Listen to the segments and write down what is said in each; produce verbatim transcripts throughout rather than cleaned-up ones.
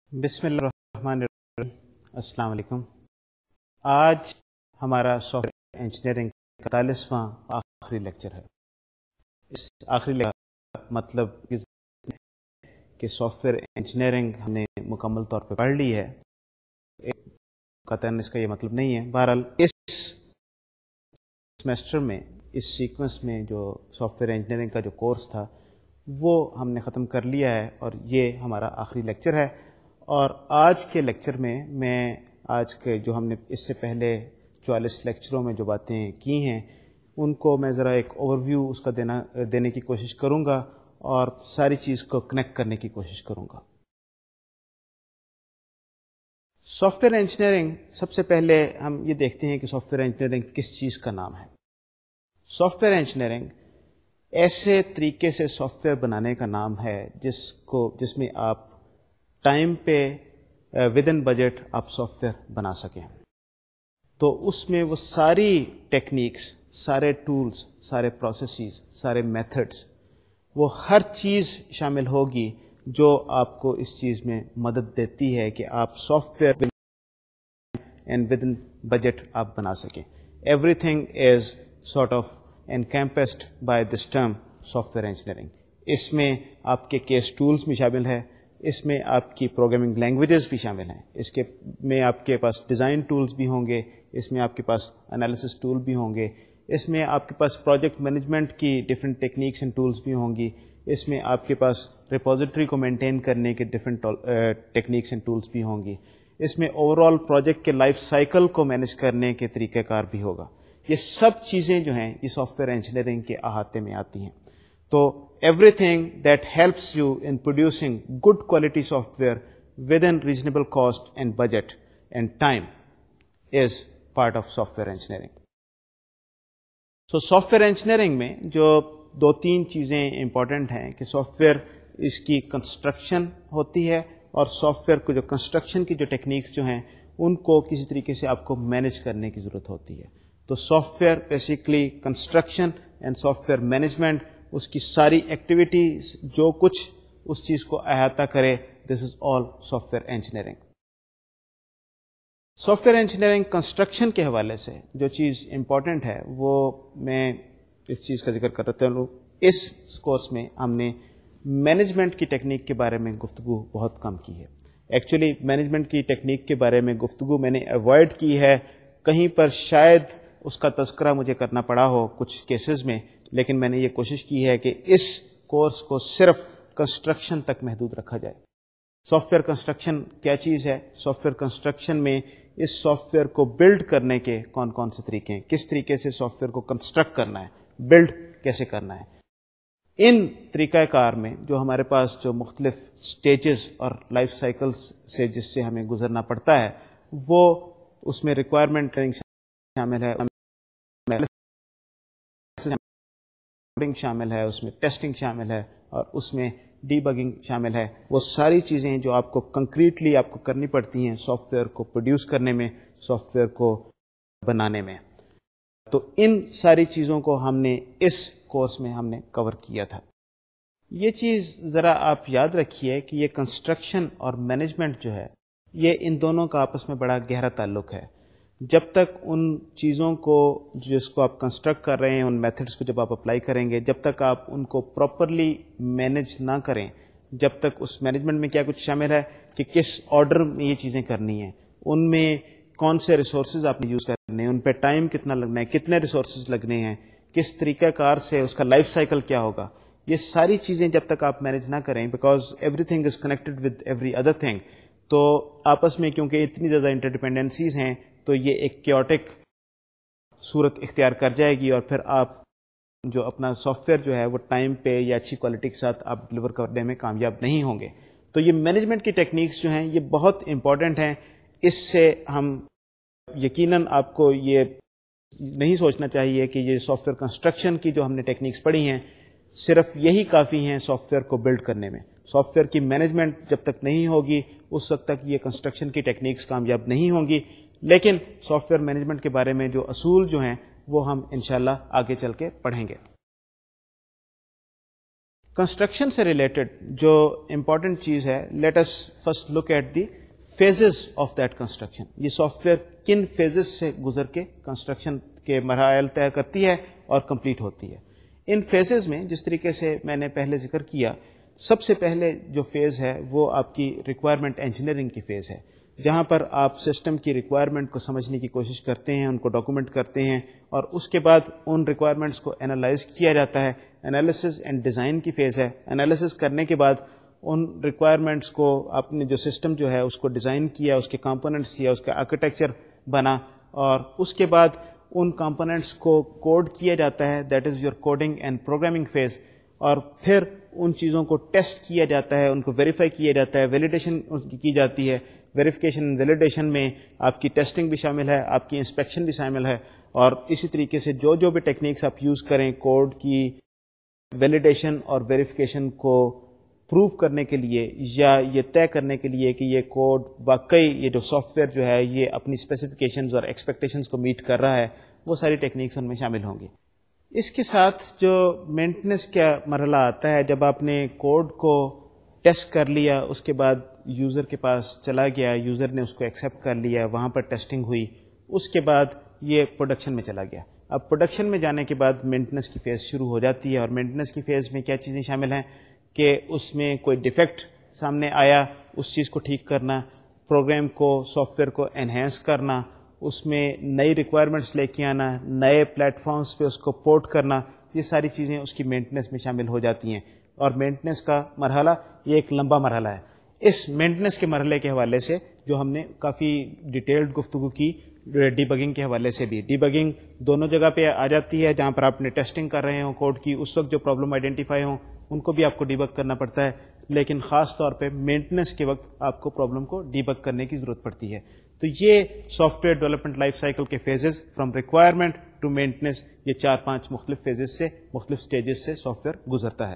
بسم اللہ الرحمن الرحیم. السلام علیکم. آج ہمارا سافٹ ویئر انجینئرنگ کا اکتالیسواں آخری لیکچر ہے. اس آخری لیکچر کا مطلب کہ سافٹ ویئر انجینئرنگ ہم نے مکمل طور پہ پڑھ لی ہے. قطعاً اس کا یہ مطلب نہیں ہے. بہرحال اس سیمسٹر میں اس سیکوینس میں جو سافٹ ویئر انجینئرنگ کا جو کورس تھا وہ ہم نے ختم کر لیا ہے اور یہ ہمارا آخری لیکچر ہے. اور آج کے لیکچر میں میں آج کے جو ہم نے اس سے پہلے چوالیس لیکچروں میں جو باتیں کی ہیں ان کو میں ذرا ایک اوور ویو اس کا دینا دینے کی کوشش کروں گا اور ساری چیز کو کنیکٹ کرنے کی کوشش کروں گا. سافٹ ویئر انجینئرنگ، سب سے پہلے ہم یہ دیکھتے ہیں کہ سافٹ ویئر انجینئرنگ کس چیز کا نام ہے. سافٹ ویئر انجینئرنگ ایسے طریقے سے سافٹ ویئر بنانے کا نام ہے جس کو جس میں آپ ٹائم پہ ود ان بجٹ آپ سافٹ ویئر بنا سکیں. تو اس میں وہ ساری ٹیکنیکس، سارے ٹولز، سارے پروسیسز، سارے میتھڈس، وہ ہر چیز شامل ہوگی جو آپ کو اس چیز میں مدد دیتی ہے کہ آپ software and within budget آپ بنا سکیں. Everything is sort of encompassed by this term software engineering. اس میں آپ کے کیس ٹولز بھی شامل ہے، اس میں آپ کی پروگرامنگ لینگویجز بھی شامل ہیں، اس کے میں آپ کے پاس ڈیزائن ٹولز بھی ہوں گے، اس میں آپ کے پاس انالیسس ٹول بھی ہوں گے، اس میں آپ کے پاس پروجیکٹ مینجمنٹ کی ڈفرینٹ ٹیکنیکس اینڈ ٹولز بھی ہوں گی، اس میں آپ کے پاس ریپوزیٹری کو مینٹین کرنے کے ڈفرینٹ ٹیکنیکس اینڈ ٹولز بھی ہوں گی، اس میں اوور آل پروجیکٹ کے لائف سائیکل کو مینیج کرنے کے طریقہ کار بھی ہوگا. یہ سب چیزیں جو ہیں یہ سافٹ ویئر انجینئرنگ کے احاطے میں آتی ہیں. تو everything that helps you in producing good quality software within reasonable cost and budget and time is part of software engineering. So software engineering میں جو دو تین چیزیں امپورٹنٹ ہیں کہ سافٹ ویئر اس کی construction ہوتی ہے اور سافٹ ویئر کو جو کنسٹرکشن کی جو ٹیکنیکس جو ہیں ان کو کسی طریقے سے آپ کو مینیج کرنے کی ضرورت ہوتی ہے. تو software basically construction and software management, اس کی ساری ایکٹیویٹیز جو کچھ اس چیز کو احاطہ کرے، this is all software engineering. Software engineering construction کے حوالے سے جو چیز امپورٹنٹ ہے وہ میں اس چیز کا ذکر کرتا ہوں. اس کورس میں ہم نے مینجمنٹ کی ٹیکنیک کے بارے میں گفتگو بہت کم کی ہے. ایکچولی مینجمنٹ کی ٹیکنیک کے بارے میں گفتگو میں نے اوائڈ کی ہے، کہیں پر شاید اس کا تذکرہ مجھے کرنا پڑا ہو کچھ کیسز میں، لیکن میں نے یہ کوشش کی ہے کہ اس کورس کو صرف کنسٹرکشن تک محدود رکھا جائے. سافٹ ویئر کنسٹرکشن کیا چیز ہے، سافٹ ویئر کنسٹرکشن میں اس سافٹ ویئر کو بلڈ کرنے کے کون کون سے طریقے ہیں، کس طریقے سے سافٹ ویئر کو کنسٹرکٹ کرنا ہے، بلڈ کیسے کرنا ہے. ان طریقہ کار میں جو ہمارے پاس جو مختلف سٹیجز اور لائف سائیکلز سے جس سے ہمیں گزرنا پڑتا ہے وہ اس میں ریکوائرمنٹ شامل ہے، شامل ہے، اس میں ٹیسٹنگ شامل ہے اور اس میں ڈی بگنگ شامل ہے. وہ ساری چیزیں جو آپ کو کنکریٹلی آپ کو کرنی پڑتی ہیں سافٹ ویئر کو پروڈیوس کرنے میں، سافٹ ویئر کو بنانے میں. تو ان ساری چیزوں کو ہم نے اس کورس میں ہم نے کور کیا تھا. یہ چیز ذرا آپ یاد رکھیے کہ یہ کنسٹرکشن اور مینجمنٹ جو ہے یہ ان دونوں کا آپس میں بڑا گہرا تعلق ہے. جب تک ان چیزوں کو جس کو آپ کنسٹرکٹ کر رہے ہیں، ان میتھڈس کو جب آپ اپلائی کریں گے، جب تک آپ ان کو پراپرلی مینج نہ کریں، جب تک اس مینجمنٹ میں کیا کچھ شامل ہے کہ کس آرڈر میں یہ چیزیں کرنی ہیں، ان میں کون سے ریسورسز آپ نے یوز کرنے ہیں، ان پہ ٹائم کتنا لگنا ہے، کتنے ریسورسز لگنے ہیں، کس طریقہ کار سے اس کا لائف سائیکل کیا ہوگا، یہ ساری چیزیں جب تک آپ مینج نہ کریں، because everything is connected with every other thing, تو آپس میں کیونکہ اتنی زیادہ انٹرڈیپینڈنسیز ہیں تو یہ ایک کیوٹک صورت اختیار کر جائے گی اور پھر آپ جو اپنا سافٹ ویئر جو ہے وہ ٹائم پہ یا اچھی کوالٹی کے ساتھ آپ ڈلیور کرنے میں کامیاب نہیں ہوں گے. تو یہ مینجمنٹ کی ٹیکنیکس جو ہیں یہ بہت امپورٹنٹ ہیں. اس سے ہم یقیناً آپ کو یہ نہیں سوچنا چاہیے کہ یہ سافٹ ویئر کنسٹرکشن کی جو ہم نے ٹیکنیکس پڑھی ہیں صرف یہی کافی ہیں سافٹ ویئر کو بلڈ کرنے میں. سافٹ ویئر کی مینجمنٹ جب تک نہیں ہوگی اس وقت تک یہ کنسٹرکشن کی ٹیکنیکس کامیاب نہیں ہوں گی. لیکن سافٹ ویئر مینجمنٹ کے بارے میں جو اصول جو ہیں وہ ہم انشاءاللہ آگے چل کے پڑھیں گے. کنسٹرکشن سے ریلیٹڈ جو امپورٹنٹ چیز ہے, let us first look at the phases of that construction. یہ سافٹ ویئر کن فیزز سے گزر کے کنسٹرکشن کے مراحل طے کرتی ہے اور کمپلیٹ ہوتی ہے. ان فیزز میں جس طریقے سے میں نے پہلے ذکر کیا, سب سے پہلے جو فیز ہے وہ آپ کی ریکوائرمنٹ انجینئرنگ کی فیز ہے, جہاں پر آپ سسٹم کی ریکوائرمنٹ کو سمجھنے کی کوشش کرتے ہیں, ان کو ڈاکومنٹ کرتے ہیں, اور اس کے بعد ان ریکوائرمنٹس کو انالائز کیا جاتا ہے. انالیسز اینڈ ڈیزائن کی فیز ہے. انالیسز کرنے کے بعد ان ریکوائرمنٹس کو آپ نے جو سسٹم جو ہے اس کو ڈیزائن کیا, اس کے کمپوننٹس کیا, اس کا آرکیٹیکچر بنا, اور اس کے بعد ان کمپوننٹس کو کوڈ کیا جاتا ہے, that is your coding and programming phase. اور پھر ان چیزوں کو ٹیسٹ کیا جاتا ہے, ان کو ویریفائی کیا جاتا ہے, ویلیڈیشن ان کی کی جاتی ہے. ویریفیکیشن اینڈ ویلیڈیشن میں آپ کی ٹیسٹنگ بھی شامل ہے, آپ کی انسپیکشن بھی شامل ہے, اور اسی طریقے سے جو جو بھی ٹیکنیکس آپ یوز کریں کوڈ کی ویلیڈیشن اور ویریفیکیشن کو پروف کرنے کے لیے, یا یہ طے کرنے کے لیے کہ یہ کوڈ واقعی یہ جو سافٹ ویئر جو ہے یہ اپنی اسپیسیفکیشنز اور ایکسپیکٹیشنز کو میٹ کر رہا ہے, وہ ساری ٹیکنیکس ان میں شامل ہوں گی. اس کے ساتھ جو مینٹننس کا مرحلہ آتا ہے, جب آپ نے کوڈ کو ٹیسٹ کر لیا, اس کے بعد یوزر کے پاس چلا گیا, یوزر نے اس کو ایکسیپٹ کر لیا, وہاں پر ٹیسٹنگ ہوئی, اس کے بعد یہ پروڈکشن میں چلا گیا. اب پروڈکشن میں جانے کے بعد مینٹننس کی فیز شروع ہو جاتی ہے, اور مینٹننس کی فیز میں کیا چیزیں شامل ہیں کہ اس میں کوئی ڈیفیکٹ سامنے آیا, اس چیز کو ٹھیک کرنا, پروگرام کو سافٹ ویئر کو انہینس کرنا, اس میں نئی ریکوائرمنٹس لے کے آنا, نئے پلیٹ فارمز پہ اس کو پورٹ کرنا, یہ ساری چیزیں اس کی مینٹننس میں شامل ہو جاتی ہیں. اور مینٹننس کا مرحلہ یہ ایک لمبا مرحلہ ہے. اس مینٹننس کے مرحلے کے حوالے سے جو ہم نے کافی ڈیٹیلڈ گفتگو کی ڈی بگنگ کے حوالے سے بھی, ڈی بگنگ دونوں جگہ پہ آ جاتی ہے, جہاں پر آپ نے ٹیسٹنگ کر رہے ہوں کوڈ کی, اس وقت جو پرابلم آئیڈینٹیفائی ہوں ان کو بھی آپ کو ڈی بگ کرنا پڑتا ہے, لیکن خاص طور پہ مینٹننس کے وقت آپ کو پرابلم کو ڈی بگ کرنے کی ضرورت پڑتی ہے. تو یہ software development life cycle کے phases from requirement to maintenance, یہ چار پانچ مختلف فیزز سے, مختلف سٹیجز سے سافٹ ویئر گزرتا ہے.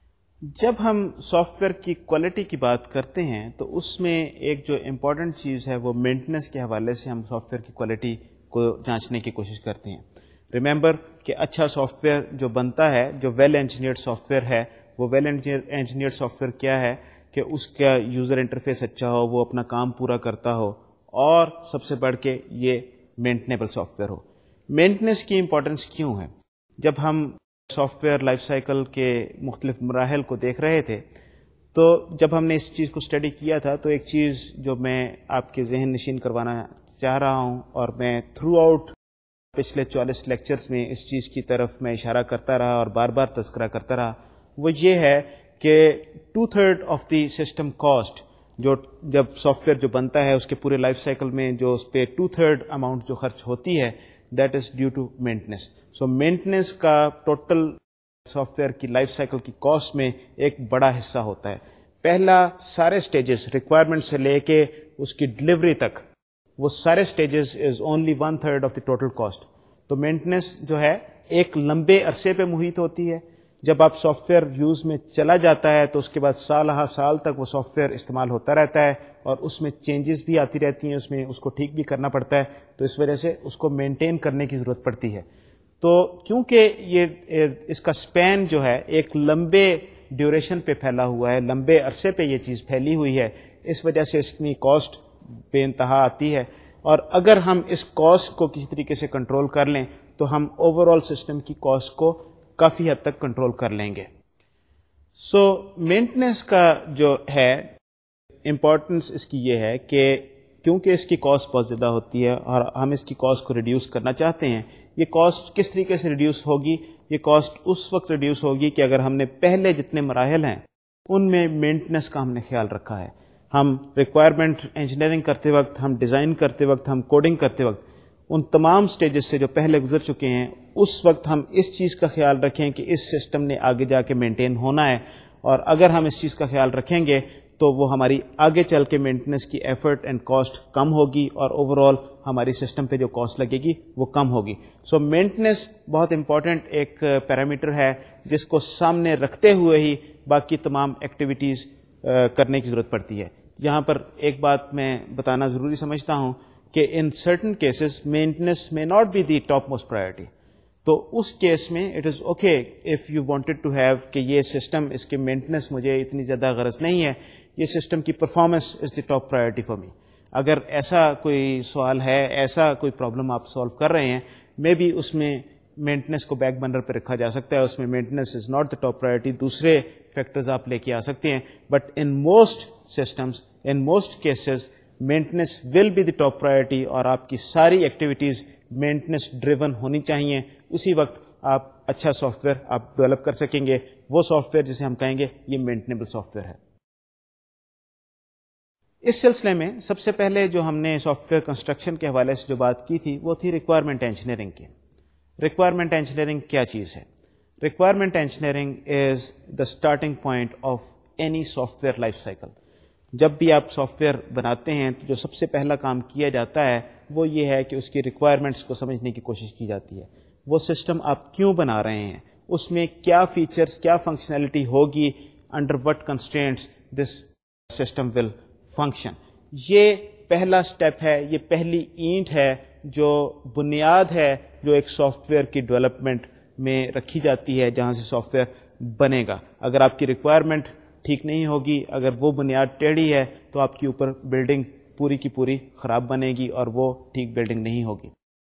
جب ہم سافٹ ویئر کی کوالٹی کی بات کرتے ہیں تو اس میں ایک جو امپورٹنٹ چیز ہے وہ مینٹننس کے حوالے سے ہم سافٹ ویئر کی کوالٹی کو جانچنے کی کوشش کرتے ہیں. ریممبر کہ اچھا سافٹ ویئر جو بنتا ہے, جو ویل انجینئرڈ سافٹ ویئر ہے, وہ ویل انجینئرڈ سافٹ ویئر کیا ہے کہ اس کا یوزر انٹرفیس اچھا ہو, وہ اپنا کام پورا کرتا ہو, اور سب سے بڑھ کے یہ مینٹنیبل سافٹ ویئر ہو. مینٹننس کی امپورٹنس کیوں ہے؟ جب ہم سافٹ ویئر لائف سائیکل کے مختلف مراحل کو دیکھ رہے تھے تو جب ہم نے اس چیز کو اسٹڈی کیا تھا تو ایک چیز جو میں آپ کے ذہن نشین کروانا چاہ رہا ہوں, اور میں تھرو آؤٹ پچھلے چوالیس لیکچرز میں اس چیز کی طرف میں اشارہ کرتا رہا اور بار بار تذکرہ کرتا رہا, وہ یہ ہے کہ two third of the system cost, جو جب سافٹ ویئر جو بنتا ہے اس کے پورے لائف سائیکل میں جو اس پہ ٹو تھرڈ اماؤنٹ جو خرچ ہوتی ہے, that is due to maintenance. So maintenance کا ٹوٹل سافٹ ویئر کی لائف سائیکل کی کاسٹ میں ایک بڑا حصہ ہوتا ہے. پہلا سارے سٹیجز ریکوائرمنٹ سے لے کے اس کی ڈلیوری تک, وہ سارے stages is only one third of the total cost. تو مینٹننس جو ہے ایک لمبے عرصے پہ محیط ہوتی ہے. جب آپ سافٹ ویئر یوز میں چلا جاتا ہے تو اس کے بعد سال ہا سال تک وہ سافٹ ویئر استعمال ہوتا رہتا ہے, اور اس میں چینجز بھی آتی رہتی ہیں, اس میں اس کو ٹھیک بھی کرنا پڑتا ہے, تو اس وجہ سے اس کو مینٹین کرنے کی ضرورت پڑتی ہے. تو کیونکہ یہ اس کا سپین جو ہے ایک لمبے ڈیوریشن پہ پھیلا ہوا ہے, لمبے عرصے پہ یہ چیز پھیلی ہوئی ہے, اس وجہ سے اس کی کاسٹ بے انتہا آتی ہے. اور اگر ہم اس کاسٹ کو کسی طریقے سے کنٹرول کر لیں تو ہم اوور آل سسٹم کی کاسٹ کو کافی حد تک کنٹرول کر لیں گے. سو مینٹننس کا جو ہے امپورٹنس اس کی یہ ہے کہ کیونکہ اس کی کاسٹ بہت زیادہ ہوتی ہے اور ہم اس کی کاسٹ کو ریڈیوس کرنا چاہتے ہیں. یہ کاسٹ کس طریقے سے ریڈیوس ہوگی؟ یہ کاسٹ اس وقت ریڈیوس ہوگی کہ اگر ہم نے پہلے جتنے مراحل ہیں ان میں مینٹننس کا ہم نے خیال رکھا ہے. ہم ریکوائرمنٹ انجینئرنگ کرتے وقت, ہم ڈیزائن کرتے وقت, ہم کوڈنگ کرتے وقت ان تمام سٹیجز سے جو پہلے گزر چکے ہیں, اس وقت ہم اس چیز کا خیال رکھیں کہ اس سسٹم نے آگے جا کے مینٹین ہونا ہے. اور اگر ہم اس چیز کا خیال رکھیں گے تو وہ ہماری آگے چل کے مینٹننس کی ایفرٹ اینڈ کاسٹ کم ہوگی, اور اوور آل ہماری سسٹم پہ جو کاسٹ لگے گی وہ کم ہوگی. سو مینٹننس بہت امپورٹنٹ ایک پیرامیٹر ہے جس کو سامنے رکھتے ہوئے ہی باقی تمام ایکٹیویٹیز کرنے کی ضرورت پڑتی ہے. یہاں پر ایک بات میں بتانا ضروری سمجھتا ہوں کہ ان سرٹن کیسز مینٹننس میں not be the top most priority. تو اس کیس میں it is okay if you wanted to have کہ یہ سسٹم اس کی مینٹننس مجھے اتنی زیادہ غرض نہیں ہے, یہ سسٹم کی performance is the top priority for me. اگر ایسا کوئی سوال ہے, ایسا کوئی پرابلم آپ سالو کر رہے ہیں, مے بی اس میں مینٹننس کو بیک برنر پہ رکھا جا سکتا ہے, اس میں maintenance is not the top priority, دوسرے فیکٹرز آپ لے کے آ سکتے ہیں. But in most systems, in most cases maintenance will be the top priority, اور آپ کی ساری ایکٹیویٹیز مینٹننس ڈریون ہونی چاہیے. اسی وقت آپ اچھا سافٹ ویئر آپ ڈیولپ کر سکیں گے, وہ سافٹ ویئر جسے ہم کہیں گے یہ مینٹنیبل سافٹ ویئر ہے. اس سلسلے میں سب سے پہلے جو ہم نے سافٹ ویئر کنسٹرکشن کے حوالے سے جو بات کی تھی وہ تھی ریکوائرمنٹ انجینئرنگ کی. ریکوائرمنٹ انجینئرنگ کیا چیز ہے؟ Requirement engineering is the starting point of any software life cycle. جب بھی آپ سافٹ ویئر بناتے ہیں تو جو سب سے پہلا کام کیا جاتا ہے وہ یہ ہے کہ اس کی ریکوائرمنٹس کو سمجھنے کی کوشش کی جاتی ہے. وہ سسٹم آپ کیوں بنا رہے ہیں, اس میں کیا فیچرز, کیا فنکشنلٹی ہوگی, under what constraints this system will function. یہ پہلا سٹیپ ہے, یہ پہلی اینٹ ہے, جو بنیاد ہے جو ایک سافٹ ویئر کی ڈیولپمنٹ میں رکھی جاتی ہے جہاں سے سافٹ ویئر بنے گا. اگر آپ کی ریکوائرمنٹ ٹھیک نہیں ہوگی, اگر وہ بنیاد ٹیڑھی ہے, تو آپ کے اوپر بلڈنگ پوری کی پوری خراب بنے گی اور وہ ٹھیک بلڈنگ نہیں ہوگی.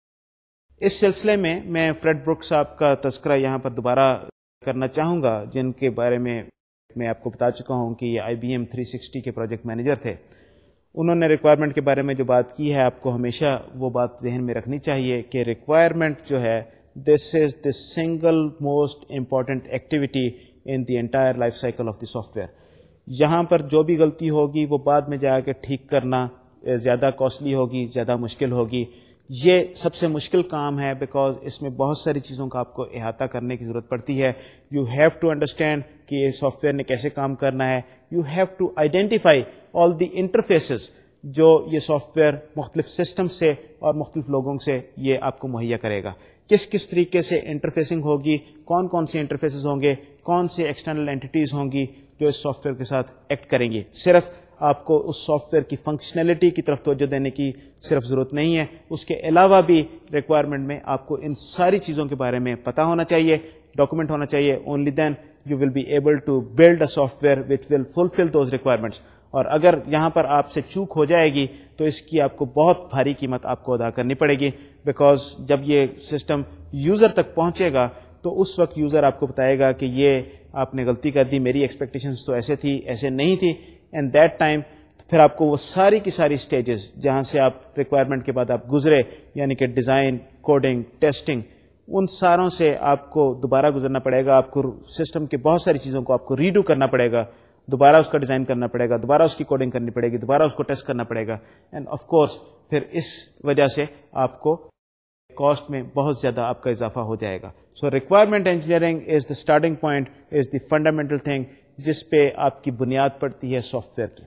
اس سلسلے میں میں فریڈ بروک صاحب کا تذکرہ یہاں پر دوبارہ کرنا چاہوں گا, جن کے بارے میں میں آپ کو بتا چکا ہوں کہ یہ I B M three sixty کے پروجیکٹ مینیجر تھے. انہوں نے ریکوائرمنٹ کے بارے میں جو بات کی ہے, آپ کو ہمیشہ وہ بات ذہن میں رکھنی چاہیے کہ ریکوائرمنٹ جو ہے this is the single most important activity in the entire life cycle of the software. یہاں پر جو بھی غلطی ہوگی وہ بعد میں جا کے ٹھیک کرنا زیادہ کاسٹلی ہوگی, زیادہ مشکل ہوگی. یہ سب سے مشکل کام ہے بیکاز اس میں بہت ساری چیزوں کا آپ کو احاطہ کرنے کی ضرورت پڑتی ہے. یو ہیو ٹو انڈرسٹینڈ کہ یہ سافٹ ویئر نے کیسے کام کرنا ہے. You have to identify all the interfaces جو یہ سافٹ ویئر مختلف سسٹم سے اور مختلف لوگوں سے یہ آپ کو مہیا کرے گا. کس کس طریقے سے انٹرفیسنگ ہوگی, کون کون سے انٹرفیسز ہوں گے, کون سے ایکسٹرنل اینٹیز ہوں گی جو اس سافٹ ویئر کے ساتھ ایکٹ کریں گی. صرف آپ کو اس سافٹ ویئر کی فنکشنلٹی کی طرف توجہ دینے کی صرف ضرورت نہیں ہے, اس کے علاوہ بھی ریکوائرمنٹ میں آپ کو ان ساری چیزوں کے بارے میں پتا ہونا چاہیے, ڈاکومنٹ ہونا چاہیے. Only then you will be able to build a software which will fulfil those requirements. اور اگر یہاں پر آپ سے چوک ہو جائے گی تو اس کی آپ کو بہت بھاری قیمت آپ کو ادا کرنی پڑے گی, بیکاز جب یہ سسٹم یوزر تک پہنچے گا تو اس وقت یوزر آپ کو بتائے گا کہ یہ آپ نے غلطی کر دی, میری ایکسپیکٹیشنز تو ایسے تھی, ایسے نہیں تھی. اینڈ دیٹ ٹائم پھر آپ کو وہ ساری کی ساری سٹیجز جہاں سے آپ ریکوائرمنٹ کے بعد آپ گزرے, یعنی کہ ڈیزائن, کوڈنگ, ٹیسٹنگ, ان ساروں سے آپ کو دوبارہ گزرنا پڑے گا. آپ کو سسٹم کے بہت ساری چیزوں کو آپ کو ریڈو کرنا پڑے گا, دوبارہ اس کا ڈیزائن کرنا پڑے گا, دوبارہ اس کی کوڈنگ کرنی پڑے گی, دوبارہ اس کو ٹیسٹ کرنا پڑے گا. اینڈ آف کورس پھر اس وجہ سے آپ کو کاسٹ میں بہت زیادہ آپ کا اضافہ ہو جائے گا. So requirement engineering is the starting point, is the fundamental thing جس پہ آپ کی بنیاد پڑتی ہے سافٹ ویئر کی.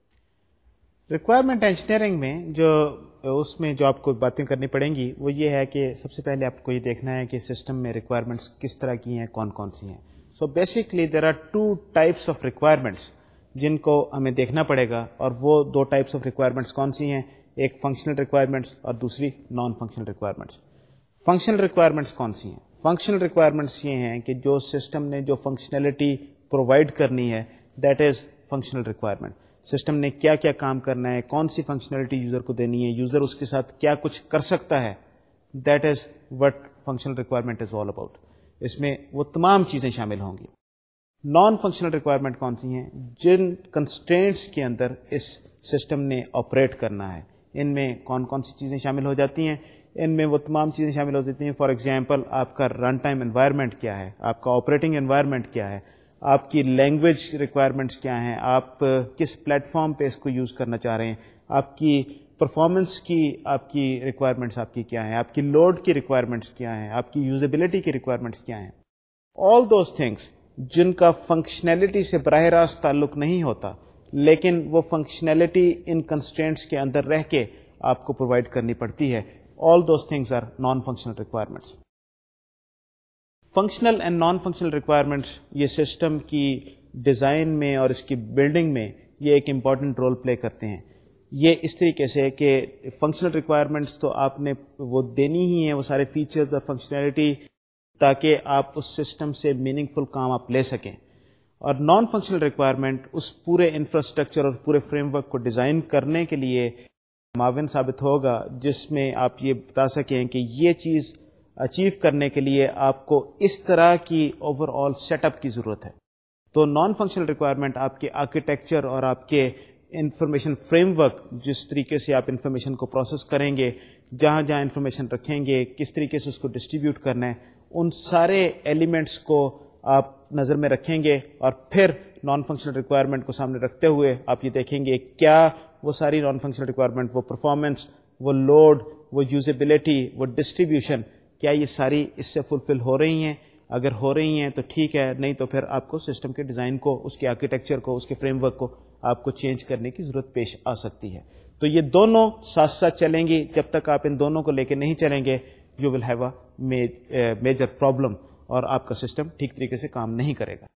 ریکوائرمنٹ انجینئرنگ میں جو اس میں جو آپ کو باتیں کرنی پڑیں گی وہ یہ ہے کہ سب سے پہلے آپ کو یہ دیکھنا ہے کہ سسٹم میں ریکوائرمنٹس کس طرح کی ہیں, کون کون سی ہیں. So basically there are two types of requirements جن کو ہمیں دیکھنا پڑے گا, اور وہ دو ٹائپس آف ریکوائرمنٹس کون سی ہیں, ایک فنکشنل ریکوائرمنٹس اور دوسری non functional requirements. Functional requirements کون سی ہیں؟ فنکشنل ریکوائرمنٹس یہ ہیں کہ جو سسٹم نے جو فنکشنلٹی پرووائڈ کرنی ہے that is functional requirement. System نے کیا کیا کام کرنا ہے, کون سی فنکشنلٹی یوزر کو دینی ہے, یوزر اس کے ساتھ کیا کچھ کر سکتا ہے, that is what functional requirement is all about. اس میں وہ تمام چیزیں شامل ہوں گی. نان فنکشنل ریکوائرمنٹ کون سی ہیں؟ جن کنسٹرینٹس کے اندر اس سسٹم نے آپریٹ کرنا ہے. ان میں کون کون سی چیزیں شامل ہو جاتی ہیں؟ ان میں وہ تمام چیزیں شامل ہو جاتی ہیں. فار ایگزامپل آپ کا رن ٹائم انوائرمنٹ کیا ہے, آپ کا آپریٹنگ انوائرمنٹ کیا ہے, آپ کی لینگویج ریکوائرمنٹس کیا ہیں, آپ کس پلیٹ فارم پہ اس کو یوز کرنا چاہ رہے ہیں, آپ کی پرفارمنس کی آپ کی ریکوائرمنٹس آپ کی کیا ہیں, آپ کی لوڈ کی ریکوائرمنٹس کیا ہیں, آپ کی یوزیبلٹی کی ریکوائرمنٹس کیا ہیں. آل دوز تھنگس جن کا فنکشنلٹی سے براہ راست تعلق نہیں ہوتا, لیکن وہ فنکشنلٹی ان کنسٹرینٹس کے اندر رہ کے آپ کو پرووائڈ کرنی پڑتی ہے. All those things are non functional requirements. Functional and non functional requirements یہ سسٹم کی ڈیزائن میں اور اس کی بلڈنگ میں یہ ایک امپورٹنٹ رول پلے کرتے ہیں. یہ اس طریقے سے کہ فنکشنل ریکوائرمنٹس تو آپ نے وہ دینی ہی ہیں, وہ سارے فیچرز اور فنکشنلٹی تاکہ آپ اس سسٹم سے میننگ فل کام آپ لے سکیں. اور نان فنکشنل ریکوائرمنٹ اس پورے انفراسٹرکچر اور پورے فریم ورک کو ڈیزائن کرنے کے لیے معاون ثابت ہوگا، جس میں آپ یہ بتا سکیں کہ یہ چیز اچیو کرنے کے لیے آپ کو اس طرح کی اوور آل سیٹ اپ کی ضرورت ہے. تو نان فنکشنل ریکوائرمنٹ آپ کے آرکیٹیکچر اور آپ کے انفارمیشن فریم ورک، جس طریقے سے آپ انفارمیشن کو پروسیس کریں گے، جہاں جہاں انفارمیشن رکھیں گے، کس طریقے سے اس کو ڈسٹریبیوٹ کرنا ہے، ان سارے ایلیمنٹس کو آپ نظر میں رکھیں گے. اور پھر نان فنکشنل ریکوائرمنٹ کو سامنے رکھتے ہوئے آپ یہ دیکھیں گے کیا وہ ساری نان فنکشنل ریکوائرمنٹ، وہ پرفارمنس، وہ لوڈ، وہ یوزیبلٹی، وہ ڈسٹریبیوشن، کیا یہ ساری اس سے فلفل ہو رہی ہیں. اگر ہو رہی ہیں تو ٹھیک ہے، نہیں تو پھر آپ کو سسٹم کے ڈیزائن کو، اس کے آرکیٹیکچر کو، اس کے فریم ورک کو آپ کو چینج کرنے کی ضرورت پیش آ سکتی ہے. تو یہ دونوں ساتھ ساتھ چلیں گی. جب تک آپ ان دونوں کو لے کے نہیں چلیں گے، you will have a major problem, اور آپ کا سسٹم ٹھیک طریقے سے کام نہیں کرے گا.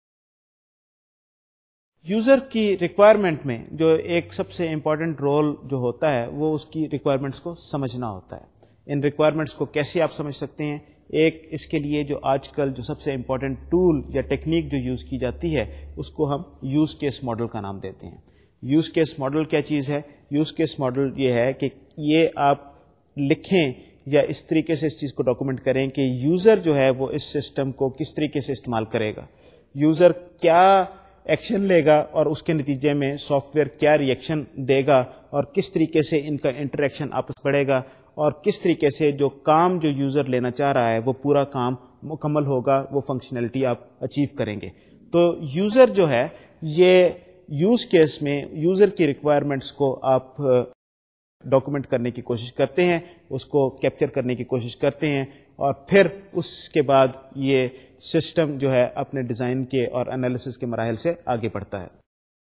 یوزر کی ریکوائرمنٹ میں جو ایک سب سے امپورٹنٹ رول جو ہوتا ہے وہ اس کی ریکوائرمنٹس کو سمجھنا ہوتا ہے. ان ریکوائرمنٹس کو کیسے آپ سمجھ سکتے ہیں؟ ایک اس کے لیے جو آج کل جو سب سے امپورٹنٹ ٹول یا ٹیکنیک جو یوز کی جاتی ہے اس کو ہم یوز کیس ماڈل کا نام دیتے ہیں. یوز کیس ماڈل کیا چیز ہے؟ یوز کیس ماڈل یہ ہے کہ یہ آپ لکھیں یا اس طریقے سے اس چیز کو ڈاکومنٹ کریں کہ یوزر جو ہے وہ اس سسٹم کو کس طریقے سے استعمال کرے گا، یوزر کیا ایکشن لے گا اور اس کے نتیجے میں سافٹ ویئر کیا ری ایکشن دے گا، اور کس طریقے سے ان کا انٹریکشن آپس بڑھے گا، اور کس طریقے سے جو کام جو یوزر لینا چاہ رہا ہے وہ پورا کام مکمل ہوگا، وہ فنکشنلٹی آپ اچیو کریں گے. تو یوزر جو ہے یہ یوز کیس میں یوزر کی ریکوائرمنٹس کو آپ ڈاکومنٹ کرنے کی کوشش کرتے ہیں، اس کو کیپچر کرنے کی کوشش کرتے ہیں، اور پھر اس کے بعد یہ سسٹم جو ہے اپنے ڈیزائن کے اور انالیسس کے مراحل سے آگے بڑھتا ہے.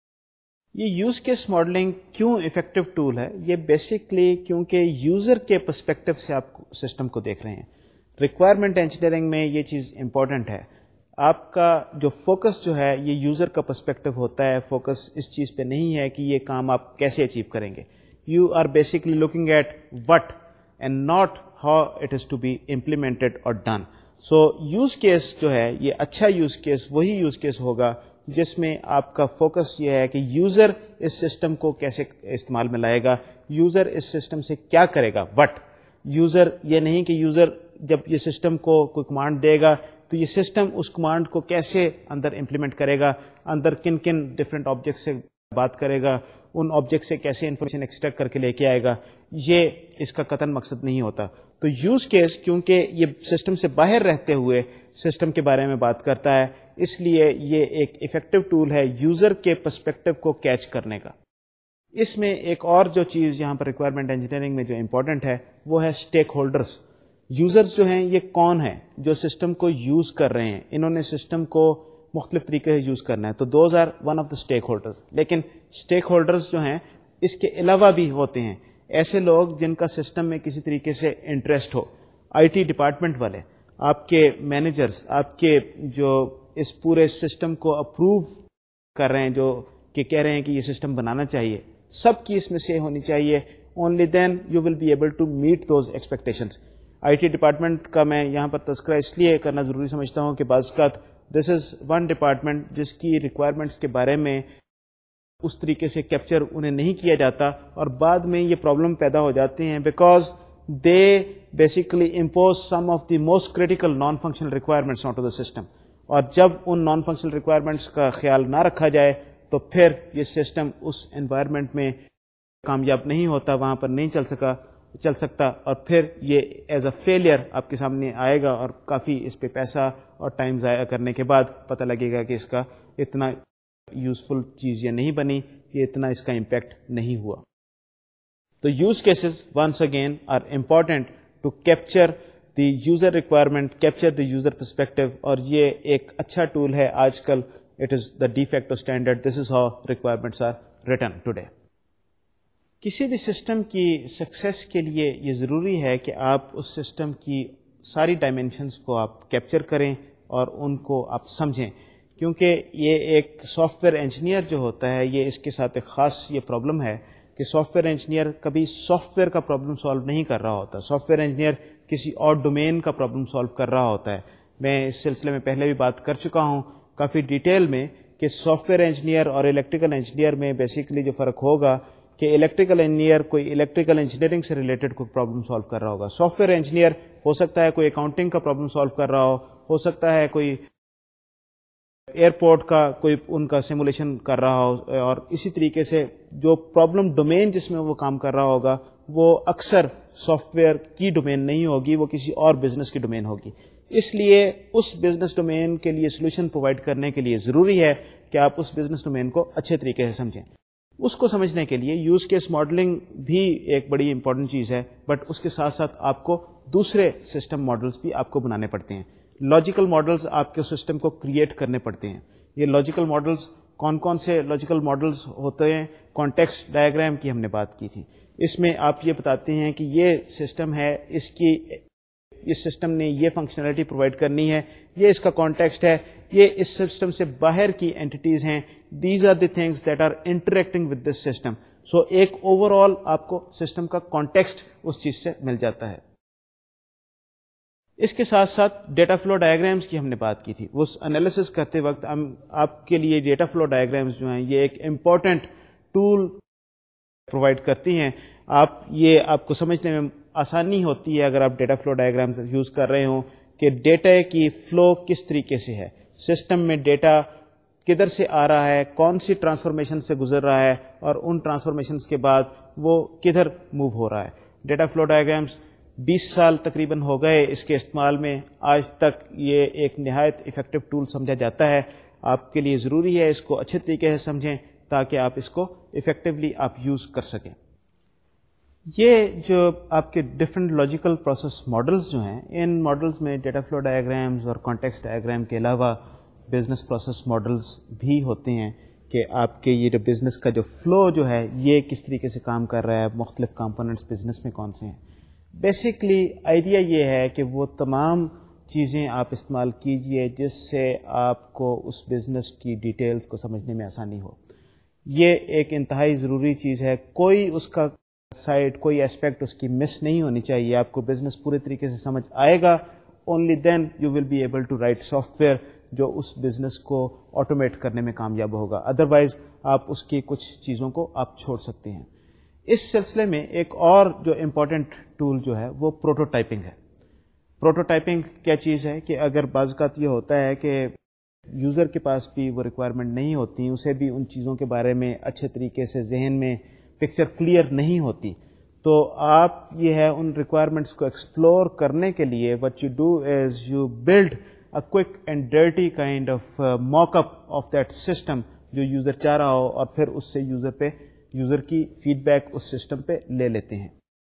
یہ یوز کیس ماڈلنگ کیوں افیکٹو ٹول ہے؟ یہ بیسکلی کیونکہ یوزر کے پرسپیکٹو سے آپ سسٹم کو دیکھ رہے ہیں. ریکوائرمنٹ انجینئرنگ میں یہ چیز امپورٹنٹ ہے. آپ کا جو فوکس جو ہے یہ یوزر کا پرسپیکٹو ہوتا ہے. فوکس اس چیز پہ نہیں ہے کہ یہ کام آپ کیسے اچیو کریں گے. You are basically looking at what and not how it is to be implemented اور ڈن. سو یوز کیس جو ہے یہ اچھا یوز کیس وہی یوز کیس ہوگا جس میں آپ کا فوکس یہ ہے کہ یوزر اس سسٹم کو کیسے استعمال میں لائے گا، یوزر اس سسٹم سے کیا کرے گا. وٹ یوزر یہ نہیں کہ یوزر جب یہ سسٹم کو کوئی کمانڈ دے گا تو یہ سسٹم اس کمانڈ کو کیسے اندر امپلیمنٹ کرے گا، اندر کن کن ڈفرینٹ آبجیکٹ سے بات کرے گا، ان آبجیکٹ سے کیسے انفارمیشن ایکسٹریکٹ کر کے لے کے آئے گا. یہ اس کا قطعاً مقصد نہیں ہوتا. تو یوز کیس کیونکہ یہ سسٹم سے باہر رہتے ہوئے سسٹم کے بارے میں بات کرتا ہے، اس لیے یہ ایک افیکٹو ٹول ہے یوزر کے پرسپیکٹو کو کیچ کرنے کا. اس میں ایک اور جو چیز یہاں پر ریکوائرمنٹ انجینئرنگ میں جو امپورٹنٹ ہے وہ ہے اسٹیک ہولڈرز. یوزرز جو ہیں یہ کون ہیں جو سسٹم کو یوز کر رہے ہیں، انہوں نے سسٹم کو مختلف طریقے سے یوز کرنا ہے. تو those are one of the stakeholders. لیکن اسٹیک ہولڈرز جو ہیں اس کے علاوہ بھی ہوتے ہیں ایسے لوگ جن کا سسٹم میں کسی طریقے سے انٹرسٹ ہو. آئی ٹی ڈپارٹمنٹ والے، آپ کے مینیجرز، آپ کے جو اس پورے سسٹم کو اپروو کر رہے ہیں، جو کہ کہہ رہے ہیں کہ یہ سسٹم بنانا چاہیے، سب کی اس میں سے ہونی چاہیے. Only then you will be able to meet those expectations. I T department کا میں یہاں پر تذکرہ اس لیے کرنا ضروری سمجھتا ہوں کہ بعض اوقات دس از ون ڈپارٹمنٹ جس کی ریکوائرمنٹس کے بارے میں اس طریقے سے کیپچر انہیں نہیں کیا جاتا، اور بعد میں یہ پرابلم پیدا ہو جاتے ہیں because they basically impose some of the most critical non functional requirements on to the system. اور جب ان نان فنکشنل ریکوائرمنٹس کا خیال نہ رکھا جائے تو پھر یہ سسٹم اس انوائرمنٹ میں کامیاب نہیں ہوتا، وہاں پر نہیں چل سکا چل سکتا اور پھر یہ ایز اے فیلئر آپ کے سامنے آئے گا، اور کافی اس پہ پیسہ اور ٹائم ضائع کرنے کے بعد پتہ لگے گا کہ اس کا اتنا یوزفل چیز یہ نہیں بنی، یہ اتنا اس کا امپیکٹ نہیں ہوا. تو use cases once again are important to capture the user requirement, capture the user perspective, اور یہ ایک اچھا ٹول ہے آج کل. It is the de facto standard. This is how requirements are written today. کسی بھی سسٹم کی سکسیس کے لیے یہ ضروری ہے کہ آپ اس سسٹم کی ساری ڈائمینشنز کو آپ کیپچر کریں اور ان کو آپ سمجھیں، کیونکہ یہ ایک سافٹ ویئر انجینئر جو ہوتا ہے یہ اس کے ساتھ ایک خاص یہ پرابلم ہے کہ سافٹ ویئر انجینئر کبھی سافٹ ویئر کا پرابلم سالو نہیں کر رہا ہوتا. سافٹ ویئر انجینئر کسی اور ڈومین کا پرابلم سالو کر رہا ہوتا ہے. میں اس سلسلے میں پہلے بھی بات کر چکا ہوں کافی ڈیٹیل میں کہ سافٹ ویئر انجینئر اور الیکٹریکل انجینئر میں بیسیکلی جو فرق ہوگا کہ الیکٹریکل انجینئر کوئی الیکٹریکل انجینئرنگ سے ریلیٹڈ کوئی پرابلم سالو کر رہا ہوگا. سافٹ ویئر انجینئر ہو سکتا ہے کوئی اکاؤنٹنگ کا پرابلم سالو کر رہا ہو ہو سکتا ہے کوئی ایئرپورٹ کا کوئی ان کا سیمولیشن کر رہا ہو, اور اسی طریقے سے جو پرابلم ڈومین جس میں وہ کام کر رہا ہوگا وہ اکثر سافٹ ویئر کی ڈومین نہیں ہوگی, وہ کسی اور بزنس کی ڈومین ہوگی. اس لیے اس بزنس ڈومین کے لیے سولوشن پرووائڈ کرنے کے لیے ضروری ہے کہ آپ اس بزنس ڈومین کو اچھے طریقے سے سمجھیں. اس کو سمجھنے کے لیے یوز کیس ماڈلنگ بھی ایک بڑی امپورٹنٹ چیز ہے, بٹ اس کے ساتھ ساتھ آپ کو دوسرے سسٹم ماڈلز بھی آپ کو بنانے پڑتے ہیں. لاجیکل ماڈلز آپ کے سسٹم کو کریٹ کرنے پڑتے ہیں. یہ لاجیکل ماڈلز کون کون سے لاجیکل ماڈلز ہوتے ہیں؟ کانٹیکسٹ ڈائیگرام کی ہم نے بات کی تھی. اس میں آپ یہ بتاتے ہیں کہ یہ سسٹم ہے, اس کی اس سسٹم نے یہ فنکشنلٹی پرووائڈ کرنی ہے, یہ اس کا کانٹیکسٹ ہے, یہ اس سسٹم سے باہر کی اینٹیز ہیں, these are the things that are interacting with this system. So ایک اوور آل آپ کو سسٹم کا کانٹیکسٹ اس چیز سے مل جاتا ہے. اس کے ساتھ ساتھ ڈیٹا فلو ڈائیگرامس کی ہم نے بات کی تھی. اس انالیسس کرتے وقت ہم آپ کے لیے ڈیٹا فلو ڈائیگرامس جو ہیں یہ ایک امپورٹنٹ ٹول پرووائڈ کرتی ہیں. آپ یہ آپ کو سمجھنے میں آسانی ہوتی ہے اگر آپ ڈیٹا فلو ڈائیگرامس یوز کر رہے ہوں کہ ڈیٹا کی فلو کس طریقے سے ہے, سسٹم میں ڈیٹا کدھر سے آ رہا ہے, کون سی ٹرانسفارمیشن سے گزر رہا ہے, اور ان ٹرانسفارمیشنز کے بعد وہ کدھر موو ہو رہا ہے. ڈیٹا فلو ڈائیگرامس بیس سال تقریباً ہو گئے اس کے استعمال میں, آج تک یہ ایک نہایت افیکٹو ٹول سمجھا جاتا ہے. آپ کے لیے ضروری ہے اس کو اچھے طریقے سے سمجھیں تاکہ آپ اس کو افیکٹولی آپ یوز کر سکیں. یہ جو آپ کے ڈفرینٹ لاجیکل پروسیس ماڈلز جو ہیں, ان ماڈلز میں ڈیٹا فلو ڈائیگرامز اور کانٹیکسٹ ڈائیگرام کے علاوہ بزنس پروسیس ماڈلز بھی ہوتے ہیں کہ آپ کے یہ جو بزنس کا جو فلو جو ہے یہ کس طریقے سے کام کر رہا ہے, مختلف کمپوننٹس بزنس میں کون سے ہیں. بیسکلی آئیڈیا یہ ہے کہ وہ تمام چیزیں آپ استعمال کیجئے جس سے آپ کو اس بزنس کی ڈیٹیلز کو سمجھنے میں آسانی ہو. یہ ایک انتہائی ضروری چیز ہے. کوئی اس کا سائڈ, کوئی اسپیکٹ اس کی مس نہیں ہونی چاہیے. آپ کو بزنس پورے طریقے سے سمجھ آئے گا, only then you will be able to write software جو اس بزنس کو آٹومیٹ کرنے میں کامیاب ہوگا. ادروائز آپ اس کی کچھ چیزوں کو آپ چھوڑ سکتے ہیں. اس سلسلے میں ایک اور جو امپورٹنٹ ٹول جو ہے وہ پروٹوٹائپنگ ہے. پروٹوٹائپنگ کیا چیز ہے کہ اگر بعض اوقات یہ ہوتا ہے کہ یوزر کے پاس بھی وہ ریکوائرمنٹ نہیں ہوتی, اسے بھی ان چیزوں کے بارے میں اچھے طریقے سے ذہن میں پکچر کلیئر نہیں ہوتی, تو آپ یہ ہے ان ریکوائرمنٹس کو ایکسپلور کرنے کے لیے what you do is you build a quick and dirty kind of uh, mock-up of that system جو یوزر چاہ رہا ہو, اور پھر اس سے یوزر پہ یوزر کی فیڈ بیک اس سسٹم پہ لے لیتے ہیں.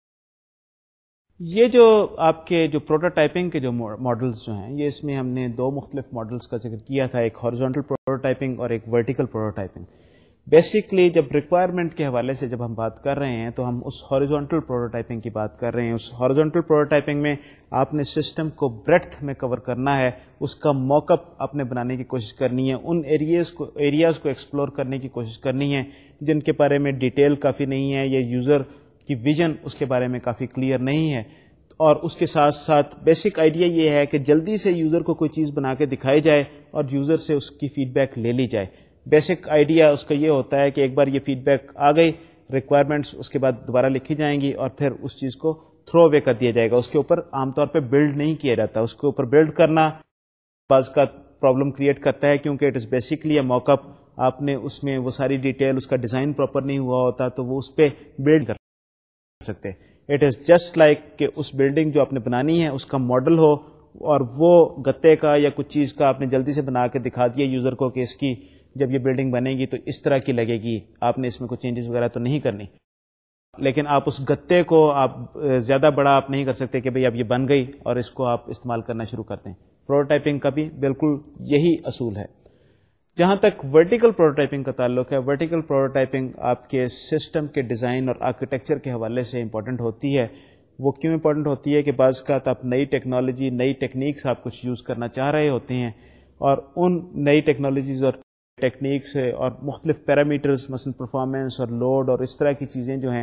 یہ جو آپ کے جو پروٹوٹائپنگ کے جو ماڈلز جو ہیں یہ اس میں ہم نے دو مختلف ماڈلز کا ذکر کیا تھا, ایک ہارزونٹل پروٹوٹائپنگ اور ایک ورٹیکل پروٹوٹائپنگ. بیسکلی جب ریکوائرمنٹ کے حوالے سے جب ہم بات کر رہے ہیں تو ہم اس ہارزونٹل پروٹوٹائپنگ کی بات کر رہے ہیں. اس ہارزونٹل پروٹوٹائپنگ میں آپ نے سسٹم کو بریڈتھ میں کور کرنا ہے, اس کا موک اپ آپ نے بنانے کی کوشش کرنی ہے, ان ایریاز کو ایریاز کو ایکسپلور کرنے کی کوشش کرنی ہے جن کے بارے میں ڈیٹیل کافی نہیں ہے, یا یوزر کی ویژن اس کے بارے میں کافی کلیئر نہیں ہے. اور اس کے ساتھ ساتھ بیسک آئیڈیا یہ ہے کہ جلدی سے یوزر کو کوئی چیز بنا کے دکھائی جائے اور یوزر سے اس کی فیڈ بیک لے لی جائے. بیسک آئیڈیا اس کا یہ ہوتا ہے کہ ایک بار یہ فیڈ بیک آ گئی, ریکوائرمنٹس اس کے بعد دوبارہ لکھی جائیں گی اور پھر اس چیز کو تھرو اوے کر دیا جائے گا. اس کے اوپر عام طور پہ بلڈ نہیں کیا جاتا. اس کے اوپر بلڈ کرنا بعض کا پرابلم کریٹ کرتا ہے کیونکہ اٹ از بیسکلی اے موک اپ. آپ نے اس میں وہ ساری ڈیٹیل, اس کا ڈیزائن پراپر نہیں ہوا ہوتا تو وہ اس پہ بلڈ کر سکتے. اٹ از جسٹ لائک کہ اس بلڈنگ جو آپ نے بنانی ہے اس کا ماڈل ہو, اور وہ گتے کا یا کچھ چیز کا آپ نے جلدی سے بنا کے دکھا دیا یوزر کو کہ اس کی جب یہ بلڈنگ بنے گی تو اس طرح کی لگے گی, آپ نے اس میں کوئی چینجز وغیرہ تو نہیں کرنی. لیکن آپ اس گتے کو آپ زیادہ بڑا آپ نہیں کر سکتے کہ بھئی اب یہ بن گئی اور اس کو آپ استعمال کرنا شروع کرتے ہیں. پروٹوٹائپنگ کا بھی بالکل یہی اصول ہے. جہاں تک ورٹیکل پروٹوٹائپنگ کا تعلق ہے, ورٹیکل پروٹوٹائپنگ آپ کے سسٹم کے ڈیزائن اور آرکیٹیکچر کے حوالے سے امپورٹنٹ ہوتی ہے. وہ کیوں امپورٹنٹ ہوتی ہے کہ بعض اوقات آپ نئی ٹیکنالوجی, نئی ٹیکنیکس آپ کچھ یوز کرنا چاہ رہے ہوتے ہیں, اور ان نئی ٹیکنالوجیز اور ٹیکنیکس اور مختلف پیرامیٹرز مثلا پرفارمنس اور لوڈ اور اس طرح کی چیزیں جو ہیں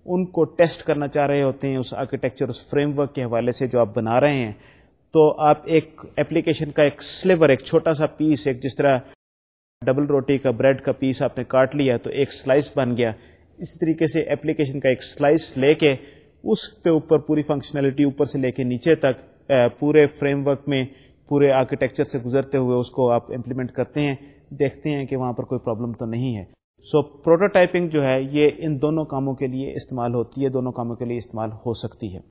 ان کو ٹیسٹ کرنا چاہ رہے ہوتے ہیں اس آرکیٹیکچر اس فریم ورک کے حوالے سے جو آپ بنا رہے ہیں، تو آپ ایک ایپلیکیشن کا ایک سلیور، ایک چھوٹا سا پیس، ایک جس طرح ڈبل روٹی کا بریڈ کا پیس آپ نے کاٹ لیا تو ایک سلائس بن گیا، اسی طریقے سے ایپلیکیشن کا ایک سلائس لے کے اس پہ اوپر پوری فنکشنلٹی اوپر سے لے کے نیچے تک پورے فریم ورک میں پورے آرکیٹیکچر سے گزرتے ہوئے اس کو آپ امپلیمنٹ کرتے ہیں، دیکھتے ہیں کہ وہاں پر کوئی پرابلم تو نہیں ہے. سو پروٹوٹائپنگ جو ہے یہ ان دونوں کاموں کے لیے استعمال ہوتی ہے، دونوں کاموں کے لیے استعمال ہو سکتی ہے.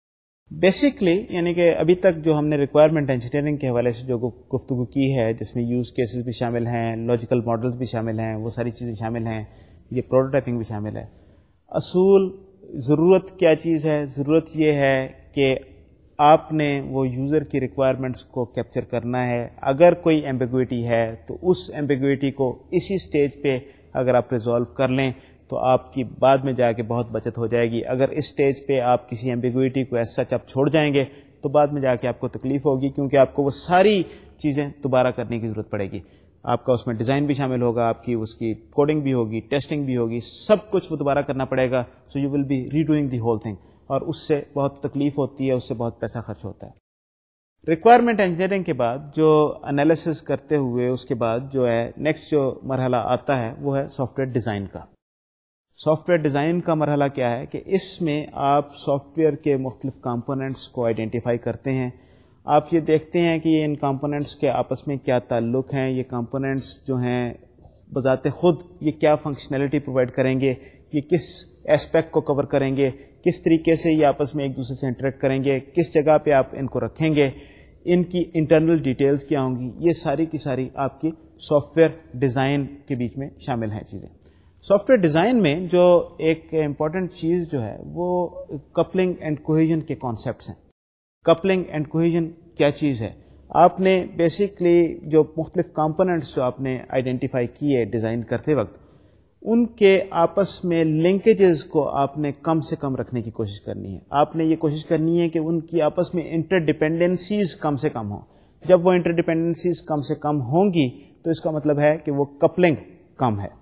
بیسکلی یعنی کہ ابھی تک جو ہم نے ریکوائرمنٹ انجینئرنگ کے حوالے سے جو گفتگو کی ہے، جس میں یوز کیسز بھی شامل ہیں، لاجیکل ماڈلز بھی شامل ہیں، وہ ساری چیزیں شامل ہیں، یہ پروٹوٹائپنگ بھی شامل ہے. اصول ضرورت کیا چیز ہے؟ ضرورت یہ ہے کہ آپ نے وہ یوزر کی ریکوائرمنٹس کو کیپچر کرنا ہے. اگر کوئی ایمبیگوٹی ہے تو اس ایمبیگوٹی کو اسی سٹیج پہ اگر آپ ریزالو کر لیں تو آپ کی بعد میں جا کے بہت بچت ہو جائے گی. اگر اس سٹیج پہ آپ کسی ایمبیگوٹی کو ایسا سچ آپ چھوڑ جائیں گے تو بعد میں جا کے آپ کو تکلیف ہوگی، کیونکہ آپ کو وہ ساری چیزیں دوبارہ کرنے کی ضرورت پڑے گی. آپ کا اس میں ڈیزائن بھی شامل ہوگا، آپ کی اس کی کوڈنگ بھی ہوگی، ٹیسٹنگ بھی ہوگی، سب کچھ وہ دوبارہ کرنا پڑے گا. So you will be redoing the whole thing, اور اس سے بہت تکلیف ہوتی ہے، اس سے بہت پیسہ خرچ ہوتا ہے. ریکوائرمنٹ انجینئرنگ کے بعد جو انالیسس کرتے ہوئے اس کے بعد جو ہے نیکسٹ جو مرحلہ آتا ہے وہ ہے سافٹ ویئر ڈیزائن کا. سافٹ ویئر ڈیزائن کا مرحلہ کیا ہے کہ اس میں آپ سافٹ ویئر کے مختلف کمپوننٹس کو آئیڈینٹیفائی کرتے ہیں. آپ یہ دیکھتے ہیں کہ ان کمپوننٹس کے آپس میں کیا تعلق ہیں، یہ کمپوننٹس جو ہیں بذات خود یہ کیا فنکشنلٹی پرووائڈ کریں گے، یہ کس ایسپیکٹ کو کور کریں گے، کس طریقے سے یہ آپس میں ایک دوسرے سے انٹریکٹ کریں گے، کس جگہ پہ آپ ان کو رکھیں گے، ان کی انٹرنل ڈیٹیلز کیا ہوں گی. یہ ساری کی ساری آپ کی سافٹ ویئر ڈیزائن کے بیچ میں شامل ہیں چیزیں. سافٹ ویئر ڈیزائن میں جو ایک امپورٹنٹ چیز جو ہے وہ کپلنگ اینڈ کوہیژن کے کانسیپٹس ہیں. کپلنگ اینڈ کوہیژن کیا چیز ہے؟ آپ نے بیسکلی جو مختلف کمپوننٹس جو آپ نے آئیڈینٹیفائی کیے ڈیزائن کرتے وقت، ان کے آپس میں لنکیجز کو آپ نے کم سے کم رکھنے کی کوشش کرنی ہے. آپ نے یہ کوشش کرنی ہے کہ ان کی آپس میں انٹر ڈیپینڈنسیز کم سے کم ہوں. جب وہ انٹر ڈیپینڈنسیز کم سے کم ہوں گی تو اس کا مطلب ہے کہ وہ کپلنگ کم ہے.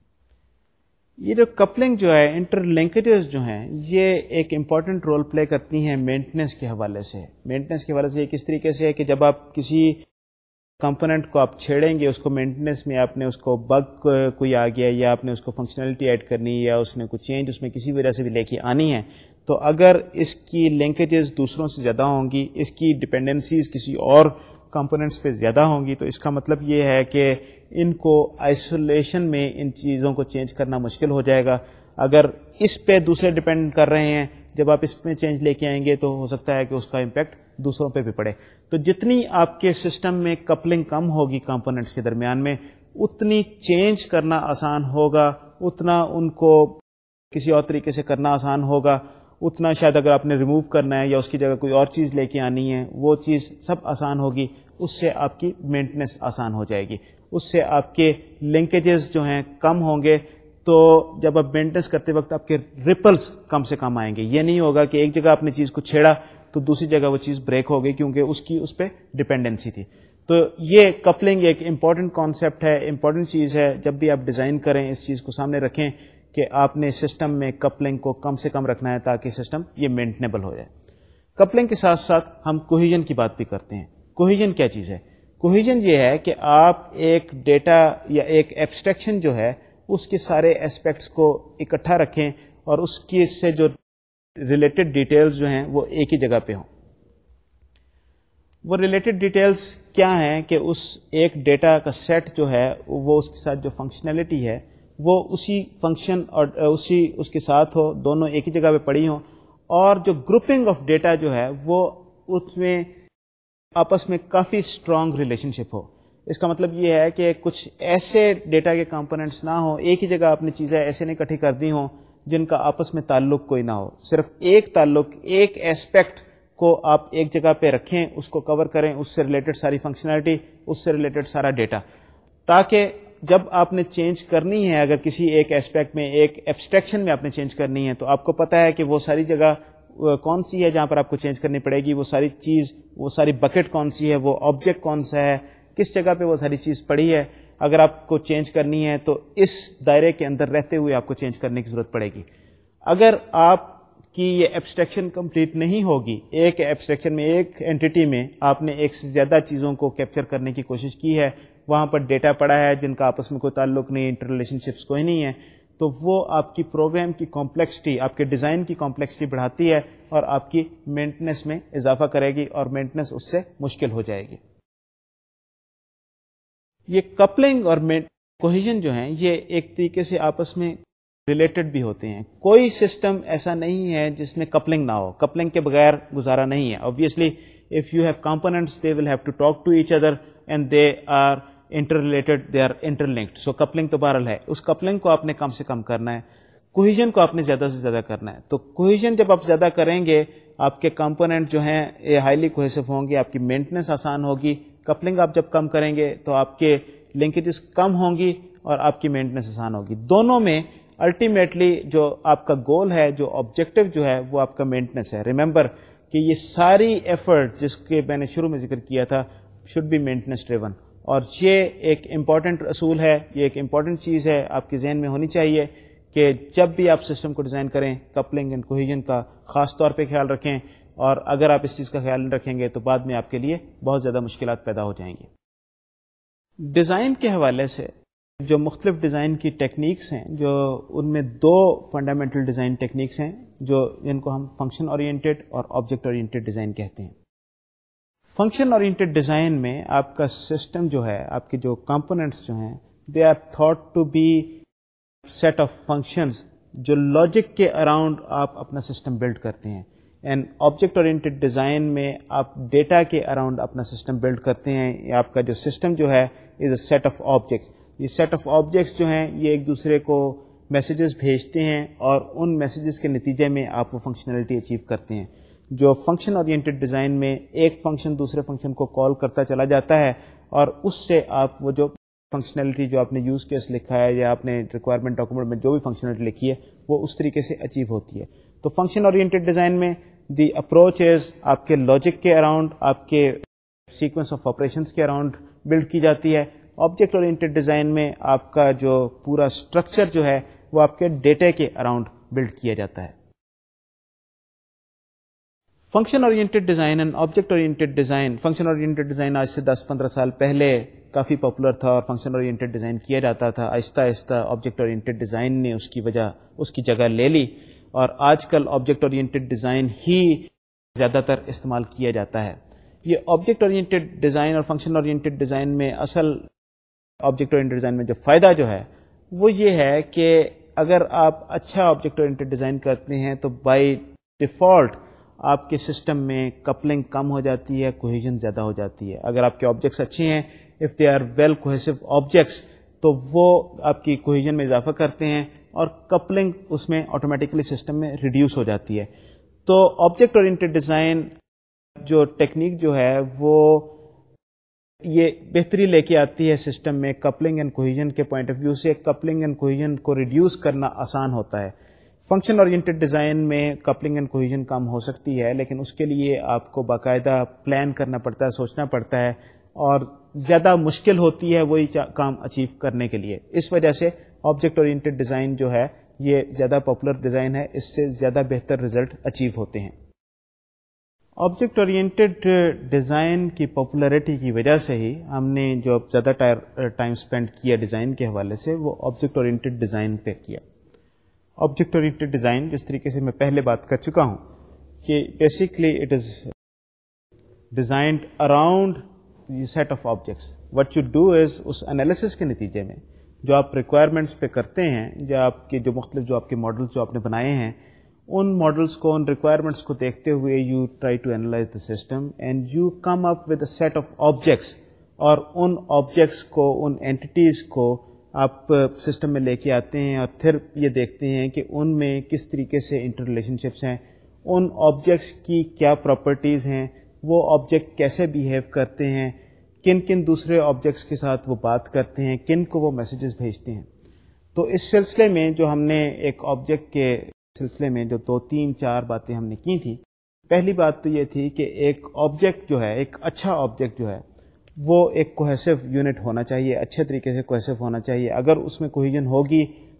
یہ جو کپلنگ جو ہے، انٹر لنکیجز جو ہیں، یہ ایک امپورٹنٹ رول پلے کرتی ہیں مینٹیننس کے حوالے سے. مینٹیننس کے حوالے سے یہ کس طریقے سے ہے کہ جب آپ کسی کمپوننٹ کو آپ چھیڑیں گے، اس کو مینٹیننس میں آپ نے اس کو بگ کوئی آ گیا یا آپ نے اس کو فنکشنلٹی ایڈ کرنی یا اس نے کوئی چینج اس میں کسی وجہ سے بھی لے کے آنی ہے، تو اگر اس کی لنکیجز دوسروں سے زیادہ ہوں گی، اس کی ڈپینڈنسیز کسی اور کمپوننٹس پہ زیادہ ہوں گی، تو اس کا مطلب یہ ہے کہ ان کو آئسولیشن میں ان چیزوں کو چینج کرنا مشکل ہو جائے گا. اگر اس پہ دوسرے ڈپینڈ کر رہے ہیں، جب آپ اس میں چینج لے کے آئیں گے تو ہو سکتا ہے کہ اس کا امپیکٹ دوسروں پہ بھی پڑے. تو جتنی آپ کے سسٹم میں کپلنگ کم ہوگی کمپوننٹس کے درمیان میں، اتنی چینج کرنا آسان ہوگا، اتنا ان کو کسی اور طریقے سے کرنا آسان ہوگا، اتنا شاید اگر آپ نے ریموو کرنا ہے یا اس کی جگہ کوئی اور چیز لے کے آنی ہے، وہ چیز سب آسان ہوگی. اس سے آپ کی مینٹیننس آسان ہو جائے گی، اس سے آپ کے لنکیجز جو ہیں کم ہوں گے. تو جب آپ مینٹیننس کرتے وقت آپ کے ریپلز کم سے کم آئیں گے. یہ نہیں ہوگا کہ ایک جگہ آپ نے چیز کو چھیڑا تو دوسری جگہ وہ چیز بریک ہو گئی کیونکہ اس کی اس پہ ڈپینڈنسی تھی. تو یہ کپلنگ ایک امپورٹنٹ کانسیپٹ ہے، امپورٹنٹ چیز ہے. جب بھی آپ ڈیزائن کریں اس چیز کو سامنے رکھیں کہ آپ نے سسٹم میں کپلنگ کو کم سے کم رکھنا ہے تاکہ سسٹم یہ مینٹنیبل ہو جائے. کپلنگ کے ساتھ ساتھ ہم کوہیژن کی بات بھی کرتے ہیں. کوہیژن کیا چیز ہے؟ کوہیژن یہ ہے کہ آپ ایک ڈیٹا یا ایک ایبسٹریکشن جو ہے اس کے سارے ایسپیکٹس کو اکٹھا رکھیں اور اس کی سے جو ریلیٹڈ ڈیٹیلز جو ہیں وہ ایک ہی جگہ پہ ہوں. وہ ریلیٹڈ ڈیٹیلز کیا ہیں کہ اس ایک ڈیٹا کا سیٹ جو ہے وہ اس کے ساتھ جو فنکشنلٹی ہے وہ اسی فنکشن اور اسی اس کے ساتھ ہو، دونوں ایک ہی جگہ پہ پڑی ہوں، اور جو گروپنگ آف ڈیٹا جو ہے وہ اس میں آپس میں کافی اسٹرانگ ریلیشن شپ ہو. اس کا مطلب یہ ہے کہ کچھ ایسے ڈیٹا کے کمپوننٹس نہ ہوں، ایک ہی جگہ آپ نے چیزیں ایسے نہیں اکٹھی کر دی ہوں جن کا آپس میں تعلق کوئی نہ ہو. صرف ایک تعلق، ایک ایسپیکٹ کو آپ ایک جگہ پہ رکھیں، اس کو کور کریں، اس سے ریلیٹڈ ساری فنکشنلٹی، اس سے ریلیٹڈ سارا ڈیٹا، تاکہ جب آپ نے چینج کرنی ہے، اگر کسی ایک ایسپیکٹ میں، ایک ایبسٹریکشن میں آپ نے چینج کرنی ہے، تو آپ کو پتا ہے کہ وہ ساری جگہ کون سی ہے جہاں پر آپ کو چینج کرنی پڑے گی، وہ ساری چیز، وہ ساری بکٹ کون سی ہے، وہ آبجیکٹ کون سا ہے، کس جگہ پہ وہ ساری چیز پڑی ہے. اگر آپ کو چینج کرنی ہے تو اس دائرے کے اندر رہتے ہوئے آپ کو چینج کرنے کی ضرورت پڑے گی. اگر آپ کی یہ ایبسٹریکشن کمپلیٹ نہیں ہوگی، ایک ایبسٹریکشن میں ایک اینٹی میں آپ نے ایک سے زیادہ چیزوں کو کیپچر کرنے کی کوشش کی ہے، وہاں پر ڈیٹا پڑا ہے جن کا آپس میں کوئی تعلق نہیں، انٹر ریلیشن شپس کوئی نہیں ہے، تو وہ آپ کی پروگرام کی کمپلیکسٹی، آپ کے ڈیزائن کی کمپلیکسٹی بڑھاتی ہے اور آپ کی مینٹننس میں اضافہ کرے گی اور مینٹننس اس سے مشکل ہو جائے گی. یہ کپلنگ اور کوہیژن جو ہیں یہ ایک طریقے سے آپس میں ریلیٹڈ بھی ہوتے ہیں. کوئی سسٹم ایسا نہیں ہے جس میں کپلنگ نہ ہو، کپلنگ کے بغیر گزارا نہیں ہے. obviously if you have components they will have to talk to each other and they are interrelated, they are interlinked. so coupling تو بہرحال ہے، اس کپلنگ کو آپ نے کم سے کم کرنا ہے، کوہیژن کو آپ نے زیادہ سے زیادہ کرنا ہے. تو کوہیژن جب آپ زیادہ کریں گے آپ کے کمپوننٹ جو ہیں یہ ہائیلی کوہیسو ہوں گے، آپ کی مینٹننس آسان ہوگی. کپلنگ آپ جب کم کریں گے تو آپ کے لنکیجز کم ہوں گی اور آپ کی مینٹننس آسان ہوگی. دونوں میں الٹیمیٹلی جو آپ کا گول ہے، جو آبجیکٹو جو ہے وہ آپ کا مینٹننس ہے. ریممبر کہ یہ ساری ایفرٹ جس کے میں نے شروع میں ذکر کیا تھا شوڈ بی مینٹننس ڈریون، اور یہ ایک امپورٹنٹ اصول ہے، یہ ایک امپورٹنٹ چیز ہے آپ کے ذہن میں ہونی چاہیے کہ جب بھی آپ سسٹم کو ڈیزائن کریں کپلنگ اینڈ کوہیژن کا خاص طور پہ خیال رکھیں، اور اگر آپ اس چیز کا خیال نہیں رکھیں گے تو بعد میں آپ کے لیے بہت زیادہ مشکلات پیدا ہو جائیں گی. ڈیزائن کے حوالے سے جو مختلف ڈیزائن کی ٹیکنیکس ہیں، جو ان میں دو فنڈامنٹل ڈیزائن ٹیکنیکس ہیں جو جن کو ہم فنکشن اورینٹڈ اور آبجیکٹ اورینٹڈ ڈیزائن کہتے ہیں. فنکشن اورینٹڈ ڈیزائن میں آپ کا سسٹم جو ہے، آپ کے جو کمپوننٹس جو ہیں، they are thought to be set of functions جو لاجک کے اراؤنڈ آپ اپنا سسٹم بلڈ کرتے ہیں. اینڈ آبجیکٹ اورینٹڈ ڈیزائن میں آپ ڈیٹا کے اراؤنڈ اپنا سسٹم بلڈ کرتے ہیں. آپ کا جو سسٹم جو ہے is a set of objects. یہ سیٹ آف آبجیکٹس جو ہیں یہ ایک دوسرے کو میسیجز بھیجتے ہیں اور ان میسیجز کے نتیجے میں آپ وہ فنکشنلٹی اچیو کرتے ہیں. جو فنکشن اورینٹڈ ڈیزائن میں ایک فنکشن دوسرے فنکشن کو کال کرتا چلا جاتا ہے اور اس سے آپ وہ جو فنکشنلٹی جو آپ نے یوز کیس لکھا ہے یا آپ نے ریکوائرمنٹ ڈاکومنٹ میں جو بھی فنکشنلٹی لکھی ہے وہ اس طریقے سے اچیو ہوتی ہے. تو فنکشن اورینٹڈ ڈیزائن میں دی اپروچ از آپ کے لاجک کے اراؤنڈ، آپ کے سیکوینس آف آپریشنس کے اراؤنڈ بلڈ کی جاتی ہے. آبجیکٹ اورینٹڈ ڈیزائن میں آپ کا جو پورا اسٹرکچر جو ہے وہ آپ کے ڈیٹا کے اراؤنڈ بلڈ کیا جاتا ہے. Function oriented design and object oriented design. Function oriented design آج سے دس پندرہ سال پہلے کافی پاپولر تھا اور فنکشن اورینٹڈ ڈیزائن کیا جاتا تھا. آہستہ آہستہ آبجیکٹ اورینٹڈ ڈیزائن نے اس کی وجہ اس کی جگہ لے لی اور آج کل آبجیکٹ اورینٹڈ ڈیزائن ہی زیادہ تر استعمال کیا جاتا ہے. یہ آبجیکٹ اورینٹڈ ڈیزائن اور فنکشن اورینٹڈ ڈیزائن میں اصل آبجیکٹ اورینٹڈ ڈیزائن میں جو فائدہ جو ہے وہ یہ ہے کہ اگر آپ اچھا آبجیکٹ اورینٹڈ ڈیزائن کرتے ہیں تو بائی ڈیفالٹ آپ کے سسٹم میں کپلنگ کم ہو جاتی ہے، کوہیژن زیادہ ہو جاتی ہے. اگر آپ کے آبجیکٹس اچھے ہیں، if they are well cohesive objects, تو وہ آپ کی کوہیژن میں اضافہ کرتے ہیں اور کپلنگ اس میں آٹومیٹکلی سسٹم میں ریڈیوس ہو جاتی ہے. تو آبجیکٹ اورینٹڈ ڈیزائن جو ٹیکنیک جو ہے وہ یہ بہتری لے کے آتی ہے سسٹم میں کپلنگ اینڈ کوہیژن کے پوائنٹ آف ویو سے. کپلنگ اینڈ کوہیژن کو ریڈیوس کرنا آسان ہوتا ہے. فنکشن اورینٹڈ ڈیزائن میں کپلنگ اینڈ کوہیژن کم ہو سکتی ہے، لیکن اس کے لیے آپ کو باقاعدہ پلان کرنا پڑتا ہے، سوچنا پڑتا ہے اور زیادہ مشکل ہوتی ہے وہی کام اچیو کرنے کے لیے. اس وجہ سے آبجیکٹ اورینٹڈ ڈیزائن جو ہے یہ زیادہ پاپولر ڈیزائن ہے، اس سے زیادہ بہتر ریزلٹ اچیو ہوتے ہیں. آبجیکٹ اورینٹڈ ڈیزائن کی پاپولیرٹی کی وجہ سے ہی ہم نے جو زیادہ ٹائم اسپینڈ کیا ڈیزائن کے حوالے سے وہ آبجیکٹ اورینٹڈ ڈیزائن پہ کیا. آبجیکٹ اورینٹڈ ڈیزائن جس طریقے سے میں پہلے بات کر چکا ہوں کہ basically it is designed around set of objects. What you do is اس انالیسس کے نتیجے میں جو آپ ریکوائرمنٹس پہ کرتے ہیں، جو آپ کے جو مختلف جو آپ کے ماڈلس جو آپ نے بنائے ہیں، ان ماڈلس کو ان ریکوائرمنٹس کو دیکھتے ہوئے you try to analyze the system and you come up with a set of objects. اور ان آبجیکٹس کو، ان اینٹیز کو آپ سسٹم میں لے کے آتے ہیں اور پھر یہ دیکھتے ہیں کہ ان میں کس طریقے سے انٹر ریلیشن شپس ہیں، ان آبجیکٹس کی کیا پراپرٹیز ہیں، وہ آبجیکٹ کیسے بیہیو کرتے ہیں، کن کن دوسرے آبجیکٹس کے ساتھ وہ بات کرتے ہیں، کن کو وہ میسیجز بھیجتے ہیں. تو اس سلسلے میں جو ہم نے ایک آبجیکٹ کے سلسلے میں جو دو تین چار باتیں ہم نے کی تھی، پہلی بات تو یہ تھی کہ ایک آبجیکٹ جو ہے، ایک اچھا آبجیکٹ جو ہے وہ ایک کوہیسو یونٹ ہونا چاہیے، اچھے طریقے سے کوہیسو ہونا چاہیے. اگر اس میں کوہیژن ہوگی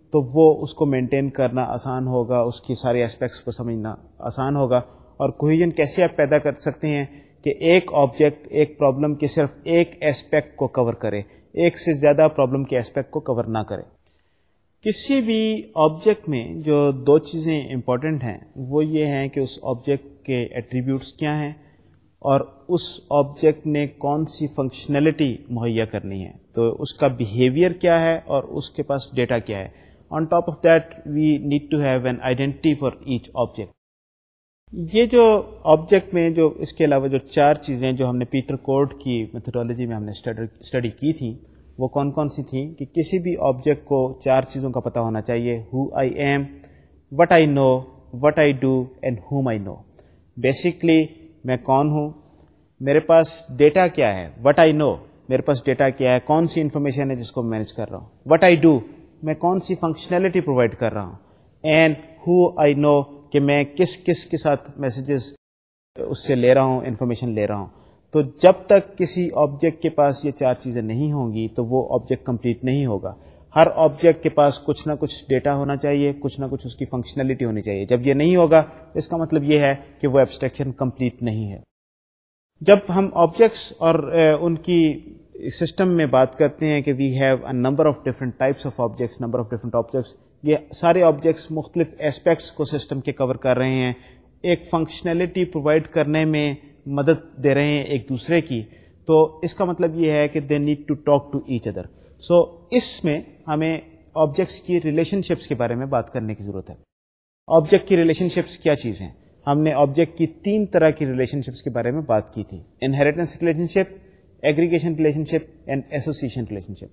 تو وہ اس کو مینٹین کرنا آسان ہوگا, اس کی سارے اسپیکٹس کو سمجھنا آسان ہوگا. اور کوہیژن کیسے آپ پیدا کر سکتے ہیں کہ ایک آبجیکٹ ایک پرابلم کے صرف ایک ایسپیکٹ کو کور کرے, ایک سے زیادہ پرابلم کے ایسپیکٹ کو کور نہ کرے. کسی بھی آبجیکٹ میں جو دو چیزیں امپورٹنٹ ہیں وہ یہ ہیں کہ اس آبجیکٹ کے ایٹریبیوٹس کیا ہیں اور اس آبجیکٹ نے کون سی فنکشنلٹی مہیا کرنی ہے, تو اس کا بیہیویئر کیا ہے اور اس کے پاس ڈیٹا کیا ہے. On top of that we need to have an identity for each object. یہ جو آبجیکٹ میں جو اس کے علاوہ جو چار چیزیں جو ہم نے پیٹر کوڈ کی میتھڈالوجی میں ہم نے اسٹڈی کی تھیں وہ کون کون سی تھیں کہ کسی بھی آبجیکٹ کو چار چیزوں کا پتہ ہونا چاہیے: who I am, what I know, what I do and whom I know. Basically میں کون ہوں, میرے پاس ڈیٹا کیا ہے, وٹ آئی نو میرے پاس ڈیٹا کیا ہے, کون سی انفارمیشن ہے جس کو مینیج کر رہا ہوں, وٹ آئی ڈو میں کون سی فنکشنلٹی پرووائڈ کر رہا ہوں, اینڈ ہو آئی نو کہ میں کس کس کے ساتھ میسیجز اس سے لے رہا ہوں, انفارمیشن لے رہا ہوں. تو جب تک کسی آبجیکٹ کے پاس یہ چار چیزیں نہیں ہوں گی تو وہ آبجیکٹ کمپلیٹ نہیں ہوگا. ہر آبجیکٹ کے پاس کچھ نہ کچھ ڈیٹا ہونا چاہیے, کچھ نہ کچھ اس کی فنکشنلٹی ہونی چاہیے. جب یہ نہیں ہوگا اس کا مطلب یہ ہے کہ وہ ایبسٹریکشن کمپلیٹ نہیں ہے. جب ہم آبجیکٹس اور ان کی سسٹم میں بات کرتے ہیں کہ we have a number of different types of objects, number of different objects, یہ سارے آبجیکٹس مختلف ایسپیکٹس کو سسٹم کے کور کر رہے ہیں, ایک فنکشنلٹی پرووائڈ کرنے میں مدد دے رہے ہیں ایک دوسرے کی. تو اس کا مطلب یہ ہے کہ they need to talk to each other. So اس میں ہمیں آبجیکٹس کی ریلیشن شپس کے بارے میں بات کرنے کی ضرورت ہے. آبجیکٹ کی ریلیشن شپس کیا چیز ہیں؟ ہم نے آبجیکٹ کی تین طرح کی ریلیشن شپس کے بارے میں بات کی تھی: inheritance relationship, aggregation relationship and association relationship.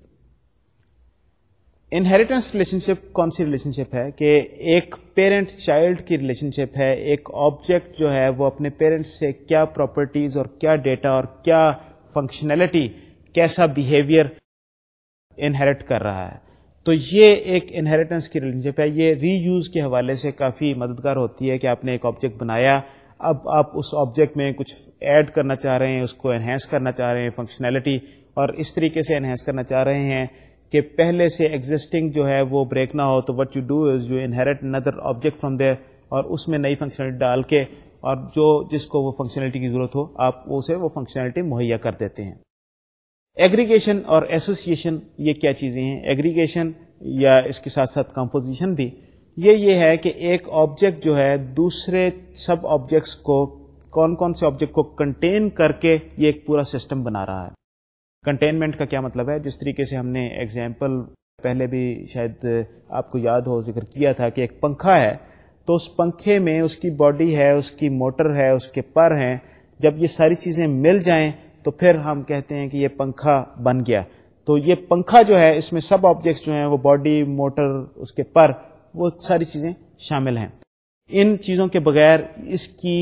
Inheritance relationship کون سی ریلیشن شپ ہے کہ ایک پیرنٹ چائلڈ کی ریلیشن شپ ہے. ایک آبجیکٹ جو ہے وہ اپنے پیرنٹس سے کیا پراپرٹیز اور کیا ڈیٹا اور کیا فنکشنلٹی, کیسا بیہیویئر انہیریٹ کر رہا ہے. تو یہ ایک انہیریٹنس کی ریلیشن شپ ہے. یہ ری یوز کے حوالے سے کافی مددگار ہوتی ہے کہ آپ نے ایک آبجیکٹ بنایا, اب آپ اس آبجیکٹ میں کچھ ایڈ کرنا چاہ رہے ہیں, اس کو انہینس کرنا چاہ رہے ہیں فنکشنلٹی, اور اس طریقے سے انہینس کرنا چاہ رہے ہیں کہ پہلے سے ایگزسٹنگ جو ہے وہ بریک نہ ہو. تو what you do is you inherit اندر آبجیکٹ فرام دیر, اور اس میں نئی فنکشنلٹی ڈال کے اور جو جس کو وہ فنکشنلٹی کی ضرورت ہو آپ اسے وہ فنکشنلٹی مہیا کر دیتے ہیں. ایگریگیشن اور ایسوسیشن یہ کیا چیزیں ہیں؟ ایگریگیشن یا اس کے ساتھ ساتھ کمپوزیشن بھی یہ یہ ہے کہ ایک آبجیکٹ جو ہے دوسرے سب آبجیکٹس کو, کون کون سے آبجیکٹ کو کنٹین کر کے یہ ایک پورا سسٹم بنا رہا ہے. کنٹینمنٹ کا کیا مطلب ہے؟ جس طریقے سے ہم نے ایگزامپل پہلے بھی شاید آپ کو یاد ہو ذکر کیا تھا کہ ایک پنکھا ہے, تو اس پنکھے میں اس کی باڈی ہے, اس کی موٹر ہے, اس کے پر ہیں. جب یہ ساری چیزیں مل جائیں تو پھر ہم کہتے ہیں کہ یہ پنکھا بن گیا. تو یہ پنکھا جو ہے اس میں سب آبجیکٹس جو ہیں وہ باڈی, موٹر, اس کے پر, وہ ساری چیزیں شامل ہیں. ان چیزوں کے بغیر اس کی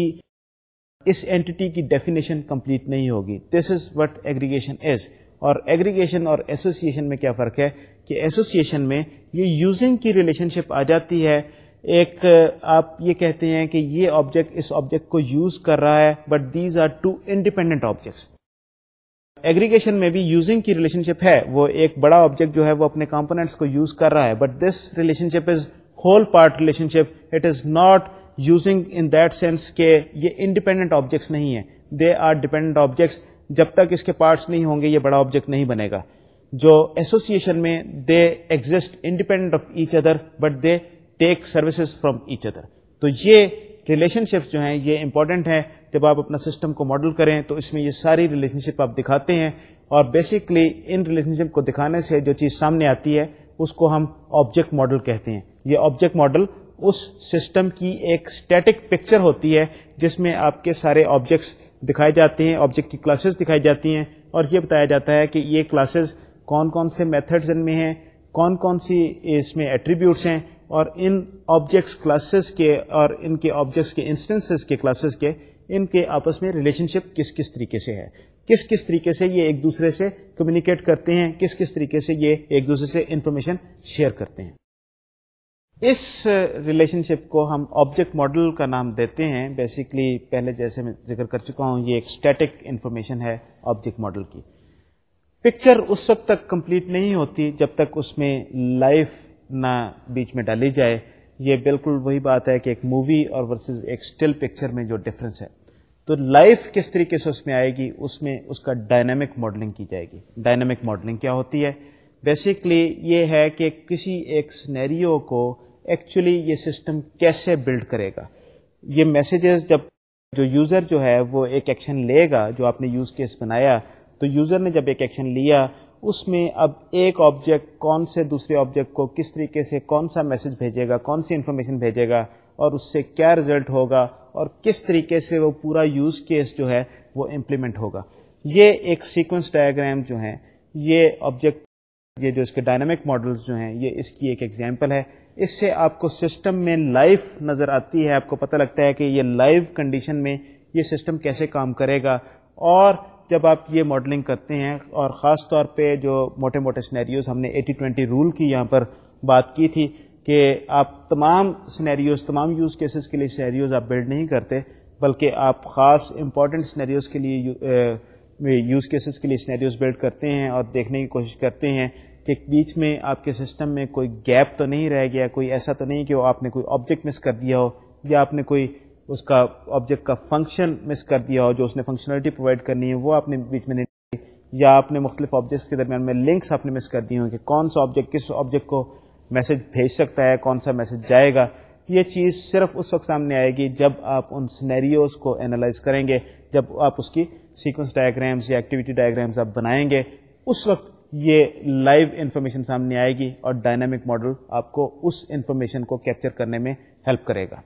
اس اینٹی کی ڈیفینیشن کمپلیٹ نہیں ہوگی. This is what aggregation is. اور ایگریگیشن اور ایسوسیشن میں کیا فرق ہے کہ ایسوسیشن میں یہ یوزنگ کی ریلیشن شپ آ جاتی ہے. ایک آپ یہ کہتے ہیں کہ یہ آبجیکٹ اس آبجیکٹ کو یوز کر رہا ہے, but these are two independent objects. Aggregation میں بھی یوزنگ کی ریلیشن شپ ہے, وہ ایک بڑا آبجیکٹ جو ہے وہ اپنے کمپوننٹس کو یوز کر رہا ہے, but this relationship is whole part relationship. It is not using in that sense کہ یہ انڈیپینڈنٹ آبجیکٹس نہیں ہیں, دے آر ڈیپینڈنٹ آبجیکٹس. جب تک اس کے پارٹس نہیں ہوں گے یہ بڑا آبجیکٹ نہیں بنے گا. جو ایسوسیشن میں they exist independent of each other but they take services from each other. تو یہ ریلیشن شپس جو ہیں یہ امپورٹنٹ ہیں. جب آپ اپنا سسٹم کو ماڈل کریں تو اس میں یہ ساری ریلیشن شپ آپ دکھاتے ہیں, اور بیسکلی ان ریلیشن شپ کو دکھانے سے جو چیز سامنے آتی ہے اس کو ہم آبجیکٹ ماڈل کہتے ہیں. یہ آبجیکٹ ماڈل اس سسٹم کی ایک اسٹیٹک پکچر ہوتی ہے جس میں آپ کے سارے آبجیکٹس دکھائے جاتے ہیں, آبجیکٹ کی کلاسز دکھائی جاتی ہیں, اور یہ بتایا جاتا ہے کہ یہ کلاسز کون کون سے میتھڈز ان میں ہیں, کون کون سی اس میں ایٹریبیوٹس ہیں, اور ان آبجیکٹس کلاسز کے اور ان کے آبجیکٹس کے انسٹنسز کے کلاسز کے ان کے آپس میں ریلیشن شپ کس کس طریقے سے ہے, کس کس طریقے سے یہ ایک دوسرے سے کمیونیکیٹ کرتے ہیں, کس کس طریقے سے یہ ایک دوسرے سے انفارمیشن شیئر کرتے ہیں. اس ریلیشن شپ کو ہم آبجیکٹ ماڈل کا نام دیتے ہیں. بیسیکلی پہلے جیسے میں ذکر کر چکا ہوں یہ ایک اسٹیٹک انفارمیشن ہے آبجیکٹ ماڈل کی. پکچر اس وقت تک کمپلیٹ نہیں ہوتی جب تک اس میں لائف نہ بیچ میں ڈالی جائے. یہ بالکل وہی بات ہے کہ ایک مووی اور ورسز ایک اسٹل پکچر میں جو ڈفرینس ہے. تو لائف کس طریقے سے اس میں آئے گی, اس میں اس کا ڈائنامک ماڈلنگ کی جائے گی. ڈائنامک ماڈلنگ کیا ہوتی ہے؟ بیسکلی یہ ہے کہ کسی ایک سینیریو کو ایکچولی یہ سسٹم کیسے بلڈ کرے گا. یہ میسیجز جب جو یوزر جو ہے وہ ایک ایکشن لے گا, جو آپ نے یوز کیس بنایا, تو یوزر نے جب ایک ایکشن لیا, اس میں اب ایک آبجیکٹ کون سے دوسرے آبجیکٹ کو کس طریقے سے کون سا میسج بھیجے گا, کون سی انفارمیشن بھیجے گا, اور اس سے کیا رزلٹ ہوگا, اور کس طریقے سے وہ پورا یوز کیس جو ہے وہ امپلیمنٹ ہوگا. یہ ایک سیکوینس ڈائیگرام جو ہیں, یہ آبجیکٹ, یہ جو اس کے ڈائنامک ماڈلز جو ہیں, یہ اس کی ایک ایگزامپل ہے. اس سے آپ کو سسٹم میں لائف نظر آتی ہے, آپ کو پتہ لگتا ہے کہ یہ لائیو کنڈیشن میں یہ سسٹم کیسے کام کرے گا. اور جب آپ یہ ماڈلنگ کرتے ہیں, اور خاص طور پہ جو موٹے موٹے سینیریوز, ہم نے ایٹی ٹوینٹی رول کی یہاں پر بات کی تھی کہ آپ تمام سینیریوز, تمام یوز کیسز کے لیے سینیریوز آپ بلڈ نہیں کرتے, بلکہ آپ خاص امپورٹنٹ سینیریوز کے لیے یوز کیسز کے لیے سینیریوز بلڈ کرتے ہیں, اور دیکھنے کی کوشش کرتے ہیں کہ بیچ میں آپ کے سسٹم میں کوئی گیپ تو نہیں رہ گیا, کوئی ایسا تو نہیں کہ وہ آپ نے کوئی آبجیکٹ مس کر دیا ہو, یا آپ نے کوئی اس کا آبجیکٹ کا فنکشن مس کر دیا ہو, جو اس نے فنکشنلٹی پرووائڈ کرنی ہے وہ آپ نے بیچ میں نہیں, یا آپ نے مختلف آبجیکٹس کے درمیان میں لنکس آپ نے مس کر دی ہوں کہ کون سا آبجیکٹ کس آبجیکٹ کو میسج بھیج سکتا ہے, کون سا میسج جائے گا. یہ چیز صرف اس وقت سامنے آئے گی جب آپ ان سینیریوز کو اینالائز کریں گے, جب آپ اس کی سیکوینس ڈائیگرامز یا ایکٹیویٹی ڈائیگرامز آپ بنائیں گے, اس وقت یہ لائیو انفارمیشن سامنے آئے گی, اور ڈائنامک ماڈل آپ کو اس انفارمیشن کو کیپچر کرنے میں ہیلپ کرے گا.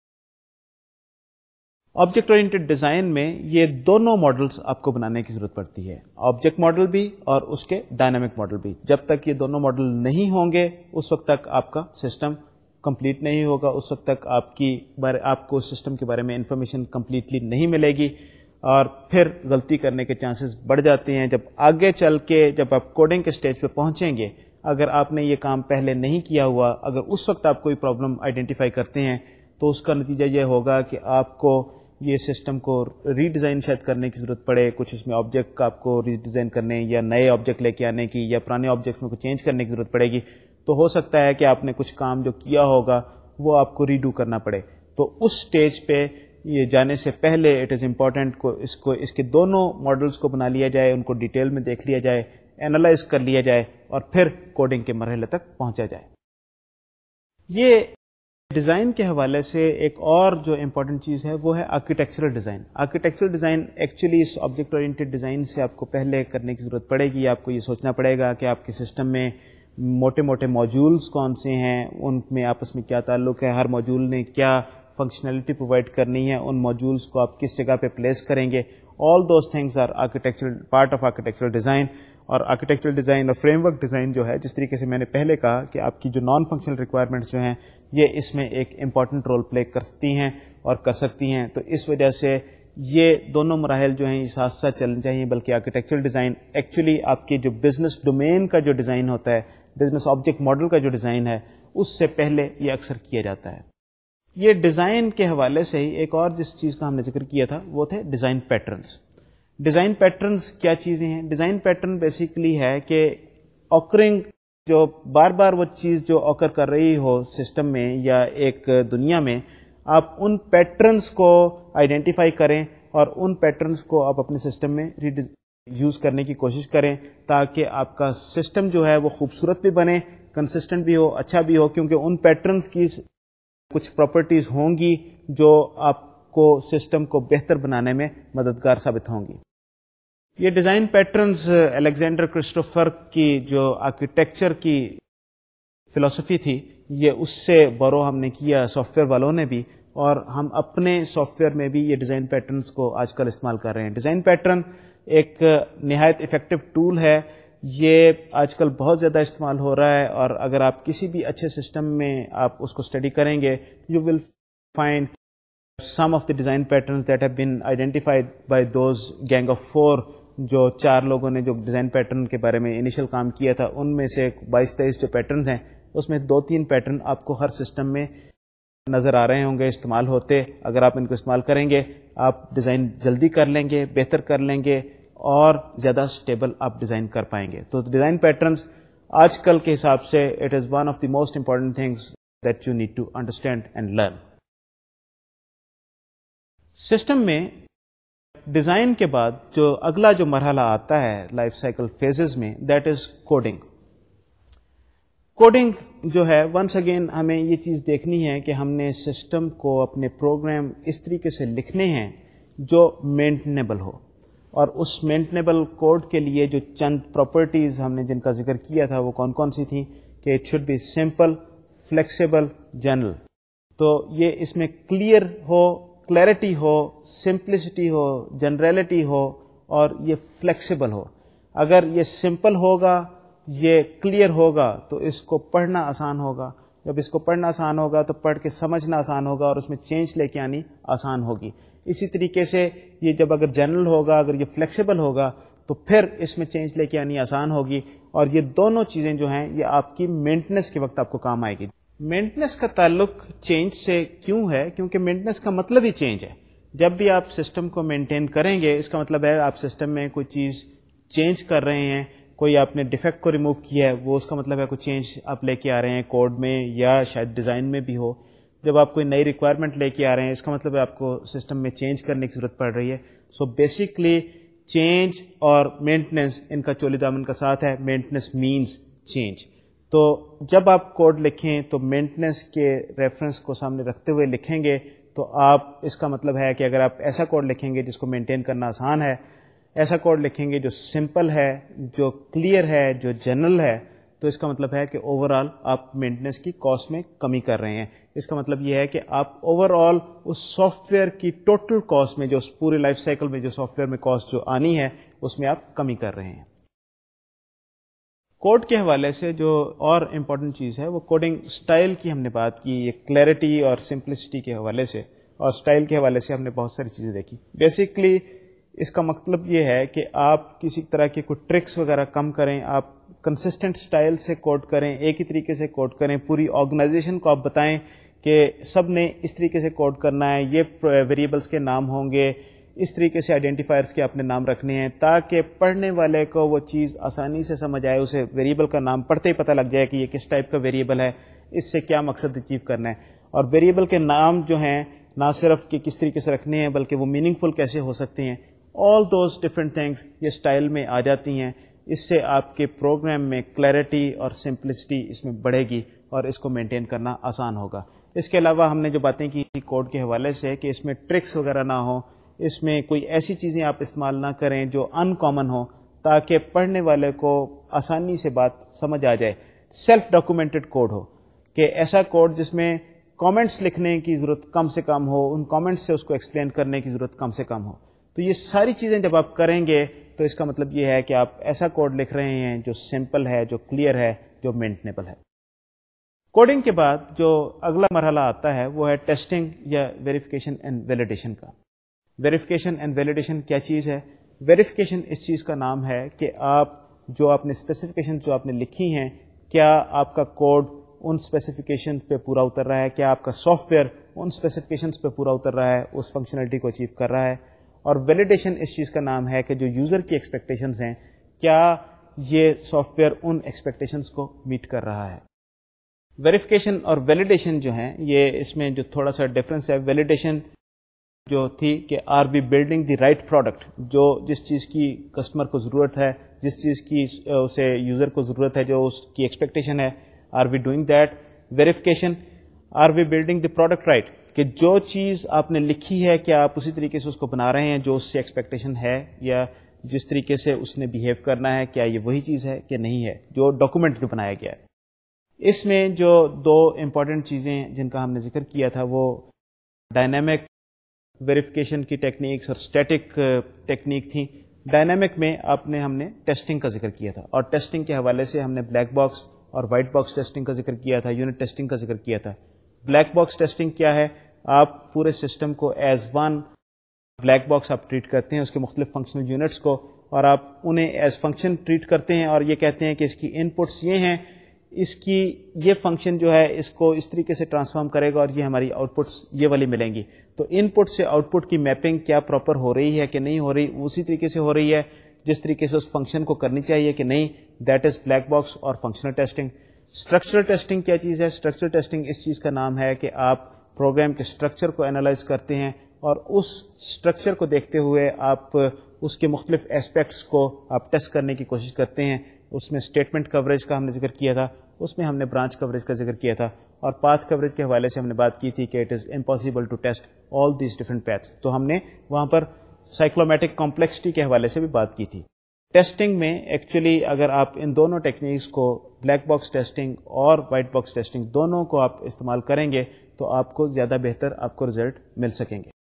آبجیکٹ اورینٹڈ ڈیزائن میں یہ دونوں ماڈلز آپ کو بنانے کی ضرورت پڑتی ہے, آبجیکٹ ماڈل بھی اور اس کے ڈائنامک ماڈل بھی. جب تک یہ دونوں ماڈل نہیں ہوں گے, اس وقت تک آپ کا سسٹم کمپلیٹ نہیں ہوگا, اس وقت تک آپ کی بارے آپ کو سسٹم کے بارے میں انفارمیشن کمپلیٹلی نہیں ملے گی, اور پھر غلطی کرنے کے چانسز بڑھ جاتے ہیں. جب آگے چل کے جب آپ کوڈنگ کے سٹیج پہ پہنچیں گے, اگر آپ نے یہ کام پہلے نہیں کیا ہوا, اگر اس وقت آپ کوئی پرابلم آئیڈینٹیفائی کرتے ہیں, تو اس کا نتیجہ یہ ہوگا کہ آپ کو یہ سسٹم کو ری ڈیزائن شاید کرنے کی ضرورت پڑے, کچھ اس میں آبجیکٹ کا آپ کو ری ڈیزائن کرنے, یا نئے آبجیکٹ لے کے آنے کی, یا پرانے آبجیکٹس میں کچھ چینج کرنے کی ضرورت پڑے گی. تو ہو سکتا ہے کہ آپ نے کچھ کام جو کیا ہوگا وہ آپ کو ریڈو کرنا پڑے. تو اس سٹیج پہ یہ جانے سے پہلے اٹ از امپورٹنٹ کو اس کو اس کے دونوں ماڈلز کو بنا لیا جائے, ان کو ڈیٹیل میں دیکھ لیا جائے, اینالائز کر لیا جائے, اور پھر کوڈنگ کے مرحلے تک پہنچا جائے. یہ ڈیزائن کے حوالے سے ایک اور جو امپورٹنٹ چیز ہے وہ ہے architectural design. Architectural design actually اس آبجیکٹ اورینٹڈ ڈیزائن سے آپ کو پہلے کرنے کی ضرورت پڑے گی. آپ کو یہ سوچنا پڑے گا کہ آپ کے سسٹم میں موٹے موٹے موجولز کون سے ہیں, ان میں آپس میں کیا تعلق ہے, ہر موجول نے کیا فنکشنلٹی پرووائڈ کرنی ہے, ان موجولز کو آپ کس جگہ پہ پلیس کریں گے. All those things are architectural part of architectural design. اور آرکیٹیکچرل ڈیزائن اور فریم ورک ڈیزائن جو ہے, جس طریقے سے میں نے پہلے کہا کہ آپ کی جو نان فنکشنل ریکوائرمنٹس جو ہیں, یہ اس میں ایک امپورٹنٹ رول پلے کر سکتی ہیں اور کر سکتی ہیں. تو اس وجہ سے یہ دونوں مراحل جو ہیں یہ ساتھ ساتھ چلنے چاہیے. بلکہ آرکیٹیکچرل ڈیزائن ایکچولی آپ کی جو بزنس ڈومین کا جو ڈیزائن ہوتا ہے, بزنس آبجیکٹ ماڈل کا جو ڈیزائن ہے, اس سے پہلے یہ اکثر کیا جاتا ہے. یہ ڈیزائن کے حوالے سے ہی ایک اور جس چیز کا ہم نے ذکر کیا تھا وہ تھے ڈیزائن پیٹرنز. ڈیزائن پیٹرنز کیا چیزیں ہیں؟ ڈیزائن پیٹرن بیسیکلی ہے کہ آکرنگ, جو بار بار وہ چیز جو آکر کر رہی ہو سسٹم میں یا ایک دنیا میں, آپ ان پیٹرنز کو آئیڈینٹیفائی کریں, اور ان پیٹرنز کو آپ اپنے سسٹم میں یوز کرنے کی کوشش کریں, تاکہ آپ کا سسٹم جو ہے وہ خوبصورت بھی بنے, کنسسٹنٹ بھی ہو, اچھا بھی ہو. کیونکہ ان پیٹرنز کی کچھ پراپرٹیز ہوں گی جو آپ کو سسٹم کو بہتر بنانے میں مددگار ثابت ہوں گی. یہ ڈیزائن پیٹرنز الیگزینڈر کرسٹوفر کی جو آرکیٹیکچر کی فلسفی تھی, یہ اس سے بورو ہم نے کیا سافٹ ویئر والوں نے بھی, اور ہم اپنے سافٹ ویئر میں بھی یہ ڈیزائن پیٹرنز کو آج کل استعمال کر رہے ہیں. ڈیزائن پیٹرن ایک نہایت افیکٹو ٹول ہے, یہ آج کل بہت زیادہ استعمال ہو رہا ہے, اور اگر آپ کسی بھی اچھے سسٹم میں آپ اس کو اسٹڈی کریں گے, you will find some of the design patterns that have been identified by those gang of four, جو چار لوگوں نے جو ڈیزائن پیٹرن کے بارے میں انیشل کام کیا تھا. ان میں سے بائیس تیئیس جو پیٹرنز ہیں, اس میں دو تین پیٹرن آپ کو ہر سسٹم میں نظر آ رہے ہوں گے استعمال ہوتے. اگر آپ ان کو استعمال کریں گے, آپ ڈیزائن جلدی کر لیں گے, بہتر کر لیں گے, اور زیادہ اسٹیبل آپ ڈیزائن کر پائیں گے. تو ڈیزائن پیٹرنز آج کل کے حساب سے it is one of the most important things that you need to understand and learn. System میں ڈیزائن کے بعد جو اگلا جو مرحلہ آتا ہے لائف سائیکل فیزز میں, دیٹ از کوڈنگ. کوڈنگ جو ہے ونس اگین ہمیں یہ چیز دیکھنی ہے کہ ہم نے سسٹم کو اپنے پروگرام اس طریقے سے لکھنے ہیں جو مینٹنیبل ہو, اور اس مینٹنیبل کوڈ کے لیے جو چند پراپرٹیز ہم نے جن کا ذکر کیا تھا وہ کون کون سی تھیں کہ it should be simple, flexible, general. تو یہ اس میں کلیئر ہو, کلیئرٹی ہو, سمپلسٹی ہو, جنرلٹی ہو اور یہ فلیکسیبل ہو. اگر یہ سمپل ہوگا, یہ کلیئر ہوگا تو اس کو پڑھنا آسان ہوگا. جب اس کو پڑھنا آسان ہوگا تو پڑھ کے سمجھنا آسان ہوگا اور اس میں چینج لے کے آنی آسان ہوگی. اسی طریقے سے یہ جب اگر جنرل ہوگا, اگر یہ فلیکسیبل ہوگا تو پھر اس میں چینج لے کے آنی آسان ہوگی. اور یہ دونوں چیزیں جو ہیں یہ آپ کی مینٹننس کے وقت آپ کو کام آئے گی. مینٹننس کا تعلق چینج سے کیوں ہے؟ کیونکہ مینٹننس کا مطلب ہی چینج ہے. جب بھی آپ سسٹم کو مینٹین کریں گے اس کا مطلب ہے آپ سسٹم میں کوئی چیز چینج کر رہے ہیں, کوئی آپ نے ڈیفیکٹ کو ریموو کیا ہے, وہ اس کا مطلب ہے کوئی چینج آپ لے کے آ رہے ہیں کوڈ میں یا شاید ڈیزائن میں بھی ہو. جب آپ کوئی نئی ریکوائرمنٹ لے کے آ رہے ہیں اس کا مطلب ہے آپ کو سسٹم میں چینج کرنے کی ضرورت پڑ رہی ہے. سو بیسکلی چینج اور مینٹننس ان کا چولی دامن کا ساتھ ہے. Maintenance means change. تو جب آپ کوڈ لکھیں تو مینٹننس کے ریفرنس کو سامنے رکھتے ہوئے لکھیں گے تو آپ اس کا مطلب ہے کہ اگر آپ ایسا کوڈ لکھیں گے جس کو مینٹین کرنا آسان ہے, ایسا کوڈ لکھیں گے جو سمپل ہے, جو کلیئر ہے, جو جنرل ہے, تو اس کا مطلب ہے کہ اوور آل آپ مینٹننس کی کاسٹ میں کمی کر رہے ہیں. اس کا مطلب یہ ہے کہ آپ اوور آل اس سافٹ ویئر کی ٹوٹل کاسٹ میں, جو اس پورے لائف سائیکل میں جو سافٹ ویئر میں کاسٹ جو آنی ہے اس میں آپ کمی کر رہے ہیں. کوڈ کے حوالے سے جو اور امپورٹنٹ چیز ہے وہ کوڈنگ سٹائل کی ہم نے بات کی. یہ کلیئرٹی اور سمپلسٹی کے حوالے سے اور سٹائل کے حوالے سے ہم نے بہت ساری چیزیں دیکھی. بیسکلی اس کا مطلب یہ ہے کہ آپ کسی طرح کے کوئی ٹرکس وغیرہ کم کریں, آپ کنسسٹنٹ سٹائل سے کوڈ کریں, ایک ہی طریقے سے کوڈ کریں. پوری آرگنائزیشن کو آپ بتائیں کہ سب نے اس طریقے سے کوڈ کرنا ہے, یہ ویریبلس کے نام ہوں گے, اس طریقے سے آئیڈینٹیفائرس کے اپنے نام رکھنے ہیں تاکہ پڑھنے والے کو وہ چیز آسانی سے سمجھ آئے. اسے ویریبل کا نام پڑھتے ہی پتہ لگ جائے کہ یہ کس ٹائپ کا ویریبل ہے, اس سے کیا مقصد اچیو کرنا ہے. اور ویریبل کے نام جو ہیں نہ صرف کہ کس طریقے سے رکھنے ہیں بلکہ وہ میننگ فل کیسے ہو سکتے ہیں. آل دوز ڈفرینٹ تھنگس یہ اسٹائل میں آ جاتی ہیں. اس سے آپ کے پروگرام میں کلیئرٹی اور سمپلسٹی اس میں بڑھے گی اور اس کو مینٹین کرنا آسان ہوگا. اس کے علاوہ ہم نے جو باتیں کی کوڈ کے حوالے سے کہ اس میں ٹرکس وغیرہ نہ ہوں, اس میں کوئی ایسی چیزیں آپ استعمال نہ کریں جو ان کامن ہوں تاکہ پڑھنے والے کو آسانی سے بات سمجھ آ جائے. سیلف ڈاکومنٹڈ کوڈ ہو کہ ایسا کوڈ جس میں کامنٹس لکھنے کی ضرورت کم سے کم ہو, ان کامنٹس سے اس کو ایکسپلین کرنے کی ضرورت کم سے کم ہو. تو یہ ساری چیزیں جب آپ کریں گے تو اس کا مطلب یہ ہے کہ آپ ایسا کوڈ لکھ رہے ہیں جو سمپل ہے, جو کلیئر ہے, جو مینٹنیبل ہے. کوڈنگ کے بعد جو اگلا مرحلہ آتا ہے وہ ہے ٹیسٹنگ یا ویریفیکیشن اینڈ ویلیڈیشن کا. ویریفیکیشن اینڈ ویلیڈیشن کیا چیز ہے؟ ویریفیکیشن اس چیز کا نام ہے کہ آپ جو آپ نے اسپیسیفکیشن جو آپ نے لکھی ہیں کیا آپ کا کوڈ ان اسپیسیفکیشن پہ پورا اتر رہا ہے, کیا آپ کا سافٹ ویئر ان اسپیسیفکیشنس پہ پورا اتر رہا ہے, اس فنکشنلٹی کو اچیو کر رہا ہے. اور ویلیڈیشن اس چیز کا نام ہے کہ جو یوزر کی ایکسپیکٹیشنز ہیں کیا یہ سافٹ ویئر ان ایکسپیکٹیشنز کو میٹ کر رہا ہے. ویریفیکیشن اور ویلیڈیشن جو ہیں یہ اس میں جو تھوڑا سا ڈفرنس ہے. ویلیڈیشن جو تھی کہ are we building the right product, جو جس چیز کی کسٹمر کو ضرورت ہے, جس چیز کی اسے یوزر کو ضرورت ہے, جو اس کی ایکسپیکٹیشن ہے, are we doing that. Verification are we building the product right, کہ جو چیز آپ نے لکھی ہے کیا آپ اسی طریقے سے اس کو بنا رہے ہیں جو اس سے ایکسپیکٹیشن ہے, یا جس طریقے سے اس نے بیہیو کرنا ہے کیا یہ وہی چیز ہے کہ نہیں ہے جو ڈاکومنٹ جو بنایا گیا ہے. اس میں جو دو امپورٹنٹ چیزیں جن کا ہم نے ذکر کیا تھا وہ ڈائنامک ویریفیکیشن کی ٹیکنیکس اور اسٹیٹک ٹیکنیک تھیں. ڈائنامک میں آپ نے ہم نے ٹیسٹنگ کا ذکر کیا تھا, اور ٹیسٹنگ کے حوالے سے ہم نے بلیک باکس اور وائٹ باکس ٹیسٹنگ کا ذکر کیا تھا, یونٹ ٹیسٹنگ کا ذکر کیا تھا. بلیک باکس ٹیسٹنگ کیا ہے؟ آپ پورے سسٹم کو ایز ون بلیک باکس آپ ٹریٹ کرتے ہیں, اس کے مختلف فنکشنل یونٹس کو, اور آپ انہیں ایز فنکشن ٹریٹ کرتے ہیں اور یہ کہتے ہیں کہ اس کی ان پٹس یہ ہیں, اس کی یہ فنکشن جو ہے اس کو اس طریقے سے ٹرانسفارم کرے گا اور یہ ہماری آؤٹ پٹس یہ والی ملیں گی. تو ان پٹ سے آؤٹ پٹ کی میپنگ کیا پراپر ہو رہی ہے کہ نہیں ہو رہی, اسی طریقے سے ہو رہی ہے. جس طریقے سے اس فنکشن کو کرنی چاہیے کہ نہیں, دیٹ از بلیک باکس اور فنکشنل ٹیسٹنگ. اسٹرکچرل ٹیسٹنگ کیا چیز ہے؟ اسٹرکچرل ٹیسٹنگ اس چیز کا نام ہے کہ آپ پروگرام کے اسٹرکچر کو انالائز کرتے ہیں اور اس اسٹرکچر کو دیکھتے ہوئے آپ اس کے مختلف ایسپیکٹس کو آپ ٹیسٹ کرنے کی کوشش کرتے ہیں. اس میں اسٹیٹمنٹ کوریج کا ہم نے ذکر کیا تھا, اس میں ہم نے برانچ کوریج کا ذکر کیا تھا, اور پاتھ کوریج کے حوالے سے ہم نے بات کی تھی کہ it is impossible to test all these different paths. تو ہم نے وہاں پر سائیکلومیٹک کمپلیکسٹی کے حوالے سے بھی بات کی تھی. ٹیسٹنگ میں ایکچولی اگر آپ ان دونوں ٹیکنیکس کو, بلیک باکس ٹیسٹنگ اور وائٹ باکس ٹیسٹنگ, دونوں کو آپ استعمال کریں گے تو آپ کو زیادہ بہتر آپ کو رزلٹ مل سکیں گے.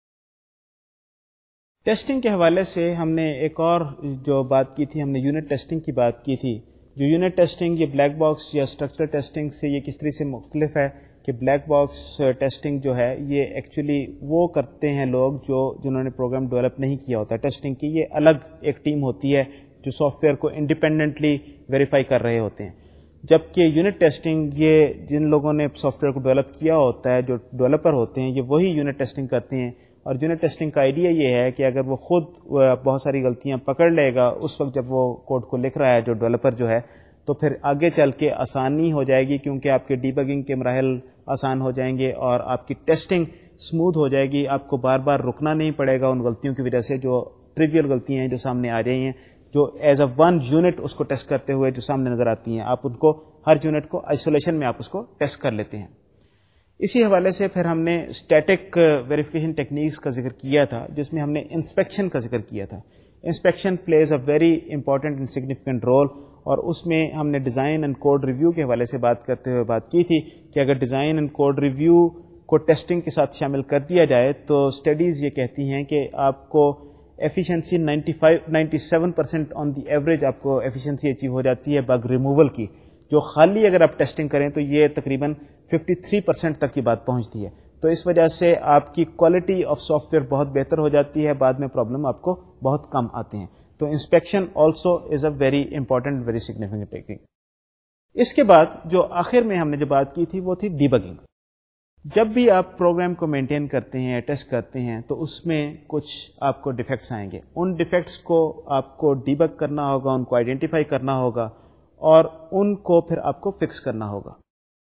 ٹیسٹنگ کے حوالے سے ہم نے ایک اور جو بات کی تھی, ہم نے یونٹ ٹیسٹنگ کی بات کی تھی. جو یونٹ ٹیسٹنگ یہ بلیک باکس یا اسٹرکچرل ٹیسٹنگ سے یہ کس طرح سے مختلف ہے کہ بلیک باکس ٹیسٹنگ جو ہے یہ ایکچولی وہ کرتے ہیں لوگ جو جنہوں نے پروگرام ڈیولپ نہیں کیا ہوتا. ٹیسٹنگ کی یہ الگ ایک ٹیم ہوتی ہے جو سافٹ ویئر کو انڈیپینڈنٹلی ویریفائی کر رہے ہوتے ہیں, جبکہ یونٹ ٹیسٹنگ یہ جن لوگوں نے سافٹ ویئر کو ڈیولپ کیا ہوتا ہے, جو ڈیولپر ہوتے ہیں, یہ وہی یونٹ ٹیسٹنگ کرتے ہیں. اور یونٹ ٹیسٹنگ کا آئیڈیا یہ ہے کہ اگر وہ خود بہت ساری غلطیاں پکڑ لے گا اس وقت جب وہ کوڈ کو لکھ رہا ہے جو ڈیولپر جو ہے, تو پھر آگے چل کے آسانی ہو جائے گی, کیونکہ آپ کے ڈیبگنگ کے مراحل آسان ہو جائیں گے اور آپ کی ٹیسٹنگ اسموتھ ہو جائے گی. آپ کو بار بار رکنا نہیں پڑے گا ان غلطیوں کی وجہ سے جو ٹریویل غلطیاں ہیں جو سامنے آ رہی ہیں, جو ایز اے ون یونٹ اس کو ٹیسٹ کرتے ہوئے جو سامنے نظر آتی ہیں. آپ ان کو ہر یونٹ کو آئسولیشن میں آپ اس کو ٹیسٹ کر لیتے ہیں. اسی حوالے سے پھر ہم نے اسٹیٹک ویریفیکیشن ٹیکنیکس کا ذکر کیا تھا, جس میں ہم نے انسپیکشن کا ذکر کیا تھا. Inspection plays a very important and significant role, اور اس میں ہم نے ڈیزائن اینڈ کوڈ ریویو کے حوالے سے بات کرتے ہوئے بات کی تھی کہ اگر ڈیزائن اینڈ کوڈ ریویو کو ٹیسٹنگ کے ساتھ شامل کر دیا جائے تو اسٹڈیز یہ کہتی ہیں کہ آپ کو efficiency ninety five ninety seven percent on the average آپ کو ایفیشنسی اچیو ہو جاتی ہے بگ ریموول کی, جو خالی اگر آپ ٹیسٹنگ کریں تو یہ تقریباً ففٹی تھری پرسینٹ تک کی بات پہنچتی ہے. تو اس وجہ سے آپ کی کوالٹی آف سافٹ ویئر بہت بہتر ہو جاتی ہے, بعد میں پرابلم آپ کو بہت کم آتے ہیں. تو inspection also is a very important very significant technique. اس کے بعد جو آخر میں ہم نے جو بات کی تھی وہ تھی ڈیبگنگ. جب بھی آپ پروگرام کو مینٹین کرتے ہیں, ٹیسٹ کرتے ہیں, تو اس میں کچھ آپ کو ڈیفیکٹس آئیں گے. ان ڈیفیکٹس کو آپ کو ڈیبگ کرنا ہوگا, ان کو آئیڈینٹیفائی کرنا ہوگا اور ان کو پھر آپ کو فکس کرنا ہوگا.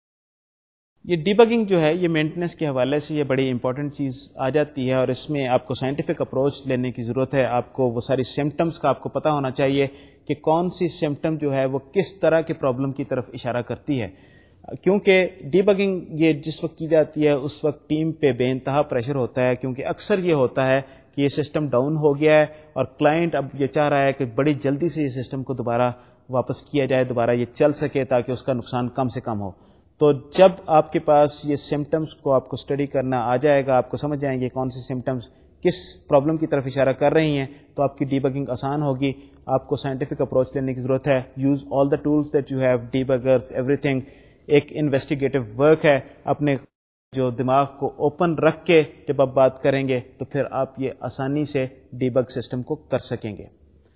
یہ ڈیبگنگ جو ہے یہ مینٹیننس کے حوالے سے یہ بڑی امپورٹنٹ چیز آ جاتی ہے, اور اس میں آپ کو سائنٹیفک اپروچ لینے کی ضرورت ہے. آپ کو وہ ساری سمپٹمس کا آپ کو پتہ ہونا چاہیے کہ کون سی سمپٹم جو ہے وہ کس طرح کے پرابلم کی طرف اشارہ کرتی ہے, کیونکہ ڈیبگنگ یہ جس وقت کی جاتی ہے اس وقت ٹیم پہ بے انتہا پریشر ہوتا ہے, کیونکہ اکثر یہ ہوتا ہے کہ یہ سسٹم ڈاؤن ہو گیا ہے اور کلائنٹ اب یہ چاہ رہا ہے کہ بڑی جلدی سے یہ سسٹم کو دوبارہ واپس کیا جائے, دوبارہ یہ چل سکے تاکہ اس کا نقصان کم سے کم ہو. تو جب آپ کے پاس یہ سمپٹمس کو آپ کو اسٹڈی کرنا آ جائے گا, آپ کو سمجھ جائیں گے کون سی سمپٹمس کس پرابلم کی طرف اشارہ کر رہی ہیں, تو آپ کی ڈیبگنگ آسان ہوگی. آپ کو سائنٹیفک اپروچ لینے کی ضرورت ہے. Use all the tools that you have, debuggers, everything. ایک انویسٹیگیٹو ورک ہے. اپنے جو دماغ کو اوپن رکھ کے جب آپ بات کریں گے تو پھر آپ یہ آسانی سے ڈیبگ سسٹم کو کر سکیں گے.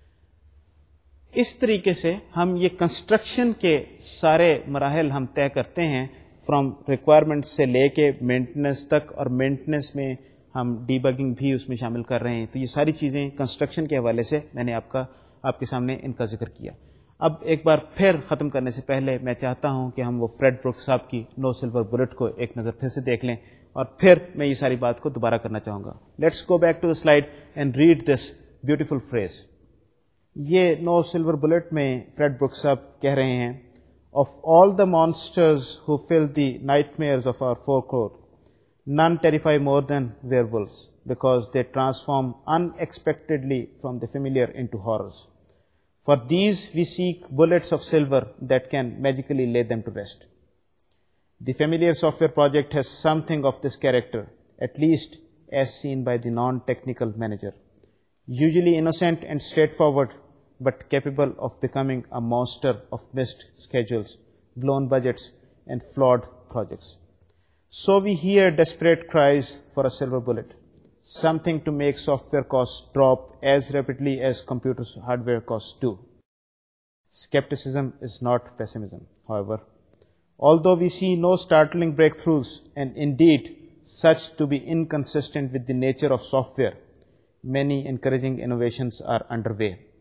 اس طریقے سے ہم یہ کنسٹرکشن کے سارے مراحل ہم طے کرتے ہیں, فرام ریکوائرمنٹ سے لے کے مینٹیننس تک, اور مینٹیننس میں ہم ڈیبگنگ بھی اس میں شامل کر رہے ہیں. تو یہ ساری چیزیں کنسٹرکشن کے حوالے سے میں نے آپ کا آپ کے سامنے ان کا ذکر کیا. اب ایک بار پھر ختم کرنے سے پہلے میں چاہتا ہوں کہ ہم وہ فریڈ بروکس صاحب کی نو سلور بلٹ کو ایک نظر پھر سے دیکھ لیں, اور پھر میں یہ ساری بات کو دوبارہ کرنا چاہوں گا. Let's go back to the slide and read this beautiful phrase. یہ نو سلور بلٹ میں فریڈ بروکس صاحب کہہ رہے ہیں, of all the monsters who fill the nightmares of our folklore, none terrify more than werewolves because they transform unexpectedly from the familiar into horrors. For these we seek bullets of silver that can magically lay them to rest. The familiar software project has something of this character, at least as seen by the non-technical manager. Usually innocent and straightforward, but capable of becoming a monster of missed schedules, blown budgets, and flawed projects. So we hear desperate cries for a silver bullet, something to make software costs drop as rapidly as computer hardware costs do. Skepticism is not pessimism, however. Although we see no startling breakthroughs, and indeed such to be inconsistent with the nature of software, many encouraging innovations are underway.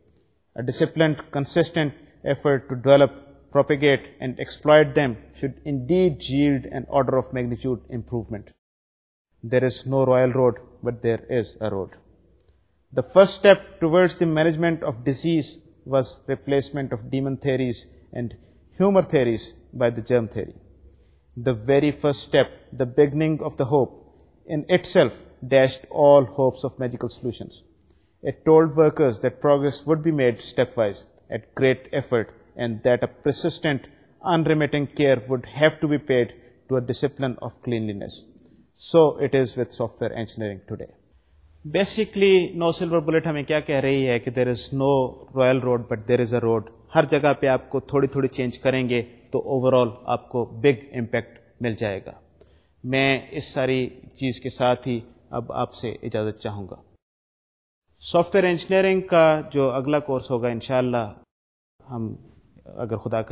A disciplined, consistent effort to develop, propagate, and exploit them should indeed yield an order of magnitude improvement. There is no royal road, but there is a road. The first step towards the management of disease was replacement of demon theories and humor theories by the germ theory. The very first step, the beginning of the hope, in itself dashed all hopes of magical solutions. It told workers that progress would be made stepwise at great effort and that a persistent, unremitting care would have to be paid to a discipline of cleanliness. So it is with software engineering today. Basically, no silver bullet हमें क्या कह रही है कि there is no royal road but there is a road. हर जगह पे आपको थोड़ी थोड़ी चेंज करेंगे तो ओवरऑल आपको बिग इम्पैक्ट मिल जाएगा. मैं इस सारी चीज के साथ ही अब आपसे इजाजत चाहूंगा. सॉफ्टवेयर इंजीनियरिंग का जो अगला कोर्स होगा इंशाअल्लाह हम अगर खुदा